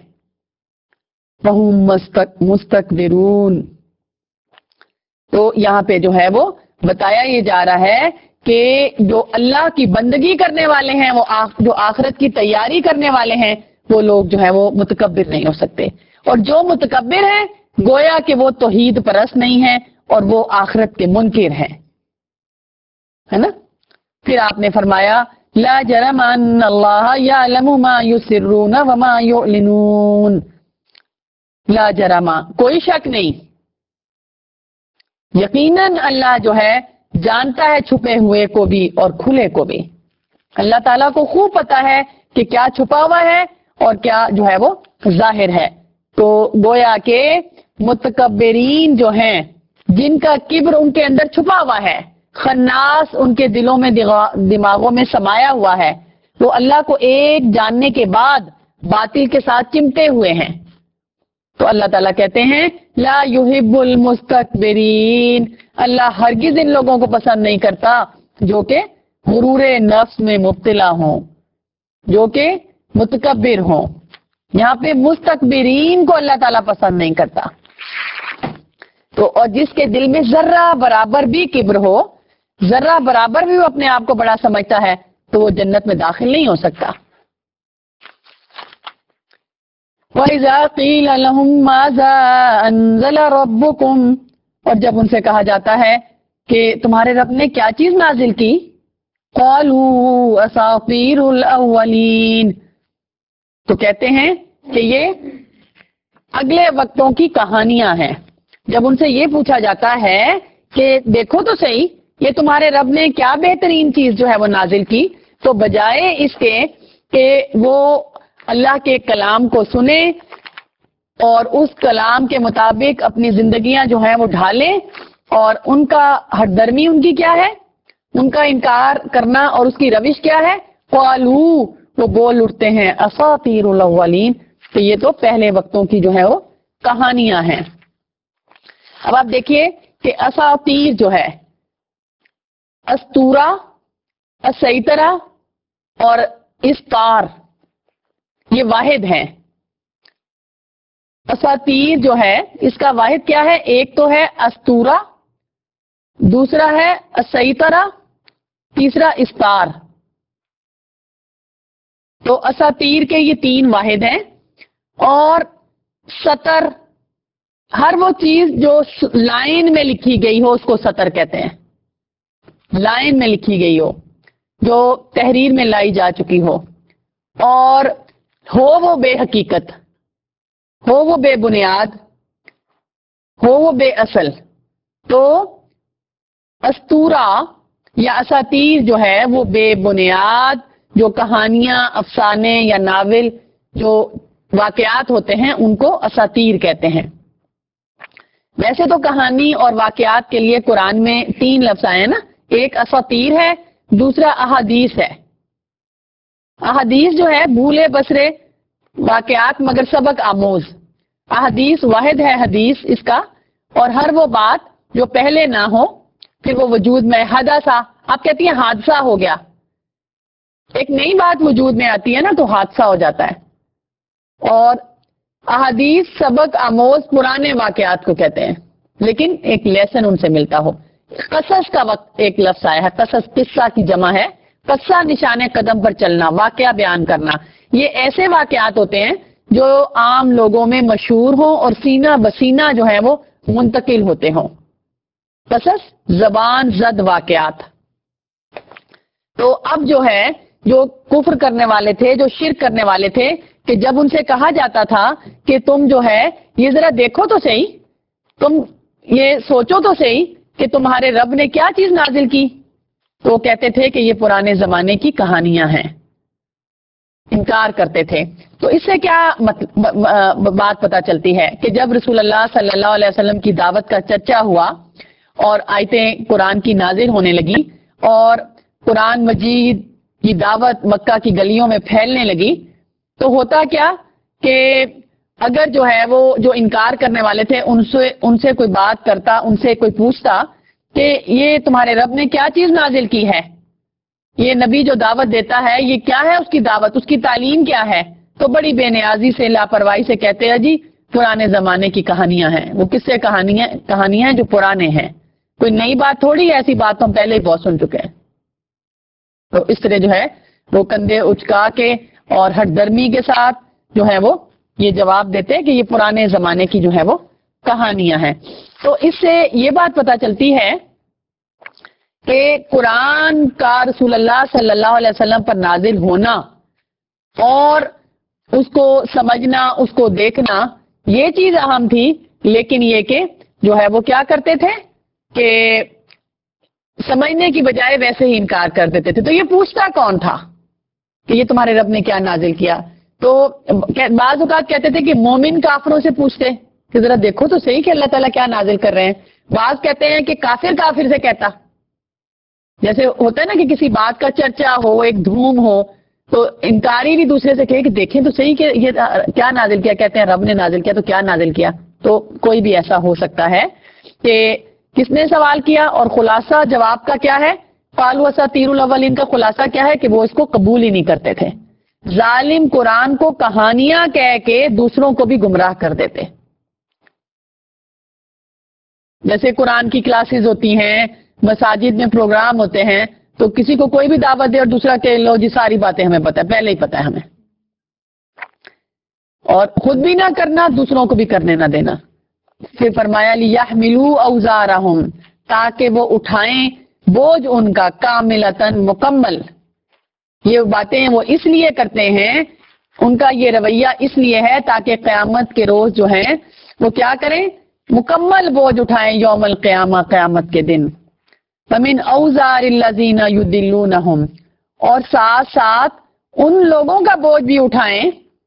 وَهُمْ مُسْتَكْبِرُونَ. تو یہاں پہ جو ہے وہ بتایا یہ جا رہا ہے کہ جو اللہ کی بندگی کرنے والے ہیں، وہ جو آخرت کی تیاری کرنے والے ہیں، وہ لوگ جو ہے وہ متکبر نہیں ہو سکتے. اور جو متکبر ہیں گویا کہ وہ توحید پرست نہیں ہیں اور وہ آخرت کے منکر ہیں، ہے نا. پھر آپ نے فرمایا لا جرم ان اللہ یعلم ما یسرون وما یعلنون. لا جرم، کوئی شک نہیں، یقیناً اللہ جو ہے جانتا ہے چھپے ہوئے کو بھی اور کھلے کو بھی. اللہ تعالیٰ کو خوب پتا ہے کہ کیا چھپا ہوا ہے اور کیا جو ہے وہ ظاہر ہے. تو گویا کہ متکبرین جو ہیں، جن کا کبر ان کے اندر چھپا ہوا ہے، خناس ان کے دلوں میں دماغوں میں سمایا ہوا ہے، وہ اللہ کو ایک جاننے کے بعد باطل کے ساتھ چمٹے ہوئے ہیں. تو اللہ تعالیٰ کہتے ہیں لا یحب المستکبرین، اللہ ہرگز ان لوگوں کو پسند نہیں کرتا جو کہ غرور نفس میں مبتلا ہوں، جو کہ متکبر ہوں. یہاں پہ مستکبرین کو اللہ تعالیٰ پسند نہیں کرتا. تو اور جس کے دل میں ذرہ برابر بھی کبر ہو، ذرہ برابر بھی وہ اپنے آپ کو بڑا سمجھتا ہے، تو وہ جنت میں داخل نہیں ہو سکتا. وَإِذَا قِيلَ لَهُمْ مَاذَا أَنزَلَ رَبُّكُمْ، اور جب ان سے کہا جاتا ہے کہ تمہارے رب نے کیا چیز نازل کی، قَالُوا أَسَاطِيرُ الْأَوَّلِينَ، تو کہتے ہیں کہ یہ اگلے وقتوں کی کہانیاں ہیں. جب ان سے یہ پوچھا جاتا ہے کہ دیکھو تو صحیح یہ تمہارے رب نے کیا بہترین چیز جو ہے وہ نازل کی، تو بجائے اس کے کہ وہ اللہ کے کلام کو سنیں اور اس کلام کے مطابق اپنی زندگیاں جو ہیں وہ ڈھالیں، اور ان کا ہٹ درمی ان کی کیا ہے، ان کا انکار کرنا اور اس کی روش کیا ہے، قالوا، وہ بول اٹھتے ہیں اساطیر الاولین، تو یہ تو پہلے وقتوں کی جو ہے وہ کہانیاں ہیں. اب آپ دیکھیے کہ اساطیر جو ہے، استورا، اسیطرہ اور استار، یہ واحد ہیں. اساطیر جو ہے اس کا واحد کیا ہے، ایک تو ہے استورا، دوسرا ہے اسیطرہ، تیسرا استار. تو اساطیر کے یہ تین واحد ہیں. اور سطر، ہر وہ چیز جو لائن میں لکھی گئی ہو اس کو سطر کہتے ہیں. لائن میں لکھی گئی ہو، جو تحریر میں لائی جا چکی ہو، اور ہو وہ بے حقیقت، ہو وہ بے بنیاد، ہو وہ بے اصل. تو استورا یا اساطیر جو ہے وہ بے بنیاد، جو کہانیاں، افسانے یا ناول جو واقعات ہوتے ہیں ان کو اساطیر کہتے ہیں. ویسے تو کہانی اور واقعات کے لیے قرآن میں تین لفظ آئے ہیں نا، ایک اساطیر ہے، دوسرا احادیث ہے. احادیث جو ہے بھولے بسرے واقعات مگر سبق آموز. احادیث واحد ہے حدیث اس کا، اور ہر وہ بات جو پہلے نہ ہو پھر وہ وجود میں حادثہ، آپ کہتی ہیں حادثہ ہو گیا، ایک نئی بات وجود میں آتی ہے نا تو حادثہ ہو جاتا ہے. اور احادیث سبق آموز پرانے واقعات کو کہتے ہیں، لیکن ایک لیسن ان سے ملتا ہو. قصص کا وقت ایک لفظ آیا ہے، قصص قصہ کی جمع ہے، قصہ نشان قدم پر چلنا، واقعہ بیان کرنا. یہ ایسے واقعات ہوتے ہیں جو عام لوگوں میں مشہور ہوں اور سینہ بسینہ جو ہے وہ منتقل ہوتے ہوں. قصص زبان زد واقعات. تو اب جو ہے جو کفر کرنے والے تھے، جو شرک کرنے والے تھے، کہ جب ان سے کہا جاتا تھا کہ تم جو ہے یہ ذرا دیکھو تو صحیح، تم یہ سوچو تو صحیح کہ تمہارے رب نے کیا چیز نازل کی، تو وہ کہتے تھے کہ یہ پرانے زمانے کی کہانیاں ہیں، انکار کرتے تھے. تو اس سے کیا بات پتہ چلتی ہے کہ جب رسول اللہ صلی اللہ علیہ وسلم کی دعوت کا چرچا ہوا اور آیتیں قرآن کی نازل ہونے لگی اور قرآن مجید کی دعوت مکہ کی گلیوں میں پھیلنے لگی، تو ہوتا کیا کہ اگر جو ہے وہ جو انکار کرنے والے تھے ان سے کوئی بات کرتا، ان سے کوئی پوچھتا کہ یہ تمہارے رب نے کیا چیز نازل کی ہے، یہ نبی جو دعوت دیتا ہے یہ کیا ہے، اس کی دعوت، اس کی تعلیم کیا ہے، تو بڑی بے نیازی سے لاپرواہی سے کہتے ہیں جی پرانے زمانے کی کہانیاں ہیں. وہ کس سے کہانیاں ہیں جو پرانے ہیں، کوئی نئی بات تھوڑی، ایسی بات ہم پہلے ہی بہت سن چکے ہیں. تو اس طرح جو ہے وہ کندھے اچکا کے اور ہٹ درمی کے ساتھ جو ہے وہ یہ جواب دیتے کہ یہ پرانے زمانے کی جو ہے وہ کہانیاں ہیں. تو اس سے یہ بات پتہ چلتی ہے کہ قرآن کا رسول اللہ صلی اللہ علیہ وسلم پر نازل ہونا اور اس کو سمجھنا، اس کو دیکھنا، یہ چیز اہم تھی، لیکن یہ کہ جو ہے وہ کیا کرتے تھے کہ سمجھنے کی بجائے ویسے ہی انکار کر دیتے تھے. تو یہ پوچھتا کون تھا کہ یہ تمہارے رب نے کیا نازل کیا؟ تو بعض اوقات کہتے تھے کہ مومن کافروں سے پوچھتے کہ ذرا دیکھو تو صحیح کہ اللہ تعالیٰ کیا نازل کر رہے ہیں. بعض کہتے ہیں کہ کافر سے کہتا، جیسے ہوتا ہے نا کہ کسی بات کا چرچا ہو، ایک دھوم ہو، تو انکاری بھی دوسرے سے کہے کہ دیکھیں تو صحیح کہ یہ کیا نازل کیا، کہتے ہیں رب نے نازل کیا، تو کیا نازل کیا؟ تو کوئی بھی ایسا ہو سکتا ہے کہ کس نے سوال کیا اور خلاصہ جواب کا کیا ہے؟ قالوا اساطیر الاولین کا خلاصہ کیا ہے کہ وہ اس کو قبول ہی نہیں کرتے تھے. ظالم قرآن کو کہانیاں کہہ کے دوسروں کو بھی گمراہ کر دیتے. جیسے قرآن کی کلاسز ہوتی ہیں، مساجد میں پروگرام ہوتے ہیں، تو کسی کو کوئی بھی دعوت دے اور دوسرا کہ لو جی ساری باتیں ہمیں پتہ ہے، پہلے ہی پتہ ہے ہمیں، اور خود بھی نہ کرنا، دوسروں کو بھی کرنے نہ دینا. پھر فرمایا لِيَحْمِلُوا أَوْزَارَهُمْ، تاکہ وہ اٹھائیں بوجھ ان کا، کاملتاً مکمل. یہ باتیں وہ اس لیے کرتے ہیں، ان کا یہ رویہ اس لیے ہے تاکہ قیامت کے روز جو ہے وہ کیا کریں؟ مکمل بوجھ اٹھائیں یوم القیامہ، قیامت کے دن. فَمِنْ أَوْزَارِ الَّذِينَ يُضِلُّونَهُمْ، اور ساتھ ساتھ ان لوگوں کا بوجھ بھی اٹھائیں،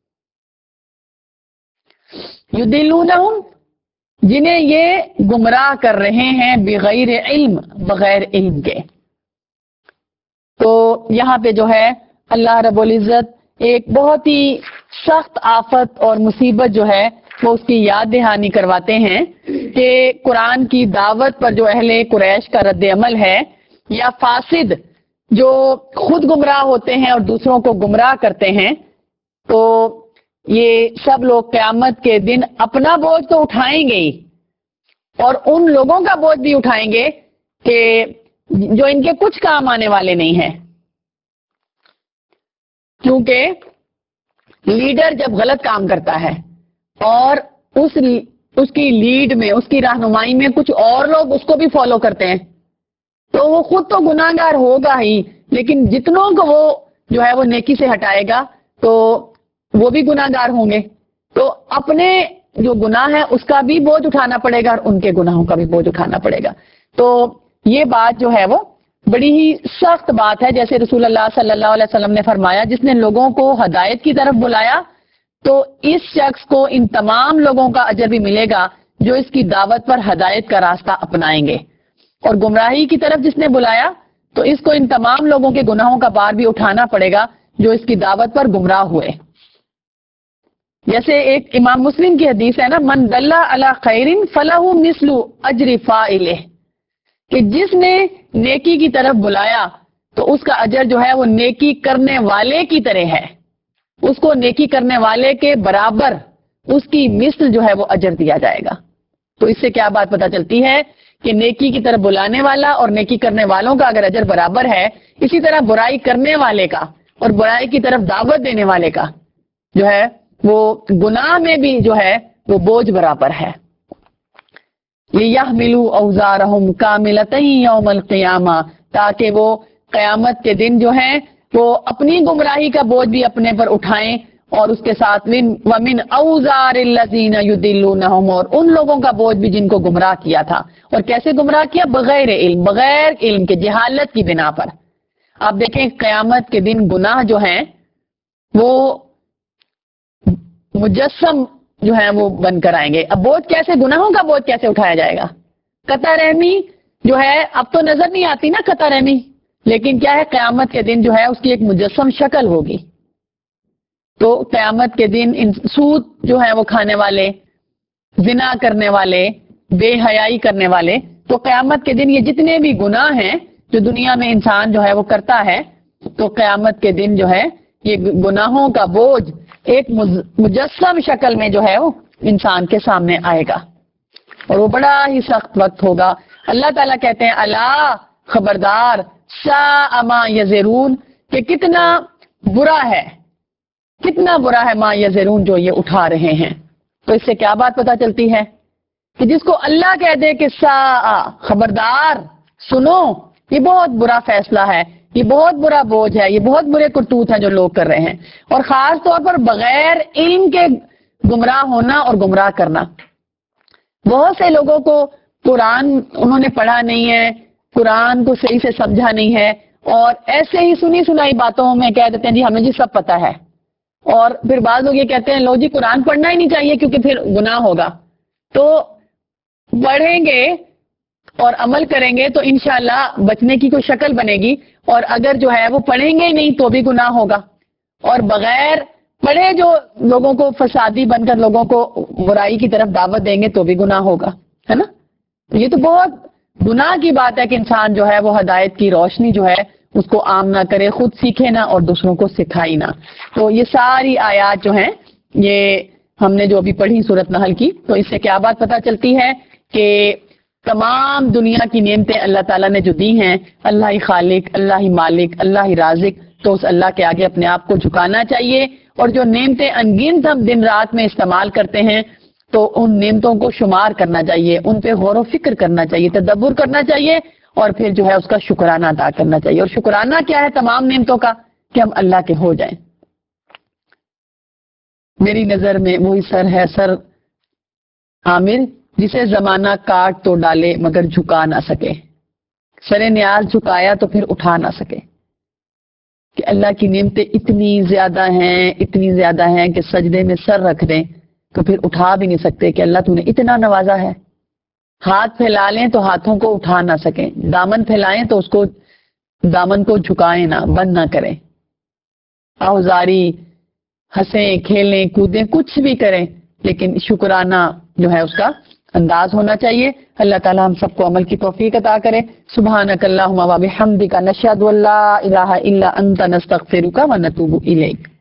يُضِلُّونَهُمْ، جنہیں یہ گمراہ کر رہے ہیں، بغیر علم، بغیر علم کے. تو یہاں پہ جو ہے اللہ رب العزت ایک بہت ہی سخت آفت اور مصیبت جو ہے وہ اس کی یاد دہانی کرواتے ہیں کہ قرآن کی دعوت پر جو اہل قریش کا رد عمل ہے، یا فاسد جو خود گمراہ ہوتے ہیں اور دوسروں کو گمراہ کرتے ہیں، تو یہ سب لوگ قیامت کے دن اپنا بوجھ تو اٹھائیں گے ہی، اور ان لوگوں کا بوجھ بھی اٹھائیں گے کہ جو ان کے کچھ کام آنے والے نہیں ہیں. کیونکہ لیڈر جب غلط کام کرتا ہے اور اس کی لیڈ میں، اس کی رہنمائی میں کچھ اور لوگ اس کو بھی فالو کرتے ہیں، تو وہ خود تو گناہ گار ہوگا ہی، لیکن جتنوں کو وہ جو ہے وہ نیکی سے ہٹائے گا تو وہ بھی گناہ گار ہوں گے. تو اپنے جو گناہ ہے اس کا بھی بوجھ اٹھانا پڑے گا اور ان کے گناہوں کا بھی بوجھ اٹھانا پڑے گا. تو یہ بات جو ہے وہ بڑی ہی سخت بات ہے. جیسے رسول اللہ صلی اللہ علیہ وسلم نے فرمایا، جس نے لوگوں کو ہدایت کی طرف بلایا تو اس شخص کو ان تمام لوگوں کا اجر بھی ملے گا جو اس کی دعوت پر ہدایت کا راستہ اپنائیں گے، اور گمراہی کی طرف جس نے بلایا تو اس کو ان تمام لوگوں کے گناہوں کا بار بھی اٹھانا پڑے گا جو اس کی دعوت پر گمراہ ہوئے. جیسے ایک امام مسلم کی حدیث ہے نا، من دل علی خیر فلہ مثل اجر فاعلہ، کہ جس نے نیکی کی طرف بلایا تو اس کا اجر جو ہے وہ نیکی کرنے والے کی طرح ہے، اس کو نیکی کرنے والے کے برابر اس کی مثل جو ہے وہ اجر دیا جائے گا. تو اس سے کیا بات پتہ چلتی ہے کہ نیکی کی طرف بلانے والا اور نیکی کرنے والوں کا اگر اجر برابر ہے، اسی طرح برائی کرنے والے کا اور برائی کی طرف دعوت دینے والے کا جو ہے وہ گناہ میں بھی جو ہے وہ بوجھ برابر ہے. لِيَحْمِلُوا أَوْزَارَهُمْ كَامِلَةً يَوْمَ الْقِيَامَةِ تاکہ وہ قیامت کے دن جو ہے وہ اپنی گمراہی کا بوجھ بھی اپنے پر اٹھائیں اور اس کے ساتھ وَمِنْ أَوْزَارِ الَّذِينَ يُضِلُّونَهُمْ اور ان لوگوں کا بوجھ بھی جن کو گمراہ کیا تھا. اور کیسے گمراہ کیا؟ بغیر علم، بغیر علم کے، جہالت کی بنا پر. آپ دیکھیں قیامت کے دن گناہ جو ہیں وہ مجسم جو ہے وہ بن کر آئیں گے. اب بوجھ کیسے، گناہوں کا بوجھ کیسے اٹھایا جائے گا؟ قطع رحمی جو ہے اب تو نظر نہیں آتی نا قطع رحمی، لیکن کیا ہے قیامت کے دن جو ہے اس کی ایک مجسم شکل ہوگی. تو قیامت کے دن سود جو ہے وہ کھانے والے، زنا کرنے والے، بے حیائی کرنے والے، تو قیامت کے دن یہ جتنے بھی گناہ ہیں جو دنیا میں انسان جو ہے وہ کرتا ہے، تو قیامت کے دن جو ہے یہ گناہوں کا بوجھ ایک مجسم شکل میں جو ہے وہ انسان کے سامنے آئے گا اور وہ بڑا ہی سخت وقت ہوگا. اللہ تعالیٰ کہتے ہیں الا خبردار، ساء ما یزرون کہ کتنا برا ہے، کتنا برا ہے ما یزرون جو یہ اٹھا رہے ہیں. تو اس سے کیا بات پتہ چلتی ہے کہ جس کو اللہ کہہ دے کہ ساء خبردار سنو، یہ بہت برا فیصلہ ہے، یہ بہت برا بوجھ ہے، یہ بہت برے کرتوت ہیں جو لوگ کر رہے ہیں. اور خاص طور پر بغیر علم کے گمراہ ہونا اور گمراہ کرنا. بہت سے لوگوں کو قرآن انہوں نے پڑھا نہیں ہے، قرآن کو صحیح سے سمجھا نہیں ہے، اور ایسے ہی سنی سنائی باتوں میں کہہ دیتے ہیں جی ہمیں جی سب پتہ ہے. اور پھر بعض لوگ یہ کہتے ہیں لو جی قرآن پڑھنا ہی نہیں چاہیے کیونکہ پھر گناہ ہوگا. تو پڑھیں گے اور عمل کریں گے تو انشاءاللہ بچنے کی کوئی شکل بنے گی، اور اگر جو ہے وہ پڑھیں گے ہی نہیں تو بھی گناہ ہوگا. اور بغیر پڑھے جو لوگوں کو فسادی بن کر لوگوں کو برائی کی طرف دعوت دیں گے تو بھی گناہ ہوگا، ہے نا. یہ تو بہت گناہ کی بات ہے کہ انسان جو ہے وہ ہدایت کی روشنی جو ہے اس کو عام نہ کرے، خود سیکھے نہ اور دوسروں کو سکھائی نہ. تو یہ ساری آیات جو ہیں یہ ہم نے جو ابھی پڑھی سورۃ نحل کی، تو اس سے کیا بات پتہ چلتی ہے کہ تمام دنیا کی نعمتیں اللہ تعالیٰ نے جو دی ہیں، اللہ ہی خالق، اللہ ہی مالک، اللہ ہی رازق، تو اس اللہ کے آگے اپنے آپ کو جھکانا چاہیے. اور جو نعمتیں انگنت ہم دن رات میں استعمال کرتے ہیں تو ان نعمتوں کو شمار کرنا چاہیے، ان پہ غور و فکر کرنا چاہیے، تدبر کرنا چاہیے، اور پھر جو ہے اس کا شکرانہ ادا کرنا چاہیے. اور شکرانہ کیا ہے تمام نعمتوں کا؟ کہ ہم اللہ کے ہو جائیں. میری نظر میں وہی سر ہے، سر عامر، جسے زمانہ کاٹ تو ڈالے مگر جھکا نہ سکے. سر نیاز جھکایا تو پھر اٹھا نہ سکے. کہ اللہ کی نعمتیں اتنی زیادہ ہیں کہ سجدے میں سر رکھ دیں تو پھر اٹھا بھی نہیں سکتے کہ اللہ تو نے اتنا نوازا ہے. ہاتھ پھیلا لیں تو ہاتھوں کو اٹھا نہ سکیں، دامن پھیلائیں تو اس کو دامن کو جھکائیں نہ، بند نہ کریں. اوزاری ہنسیں، کھیلیں، کودیں، کچھ بھی کریں، لیکن شکرانہ جو ہے اس کا انداز ہونا چاہیے. اللہ تعالی ہم سب کو عمل کی توفیق عطا کرے. سبحانک اللہم و بحمدک، نشہد ان لا الہ الا انت، نستغفرک و نتوب الیک.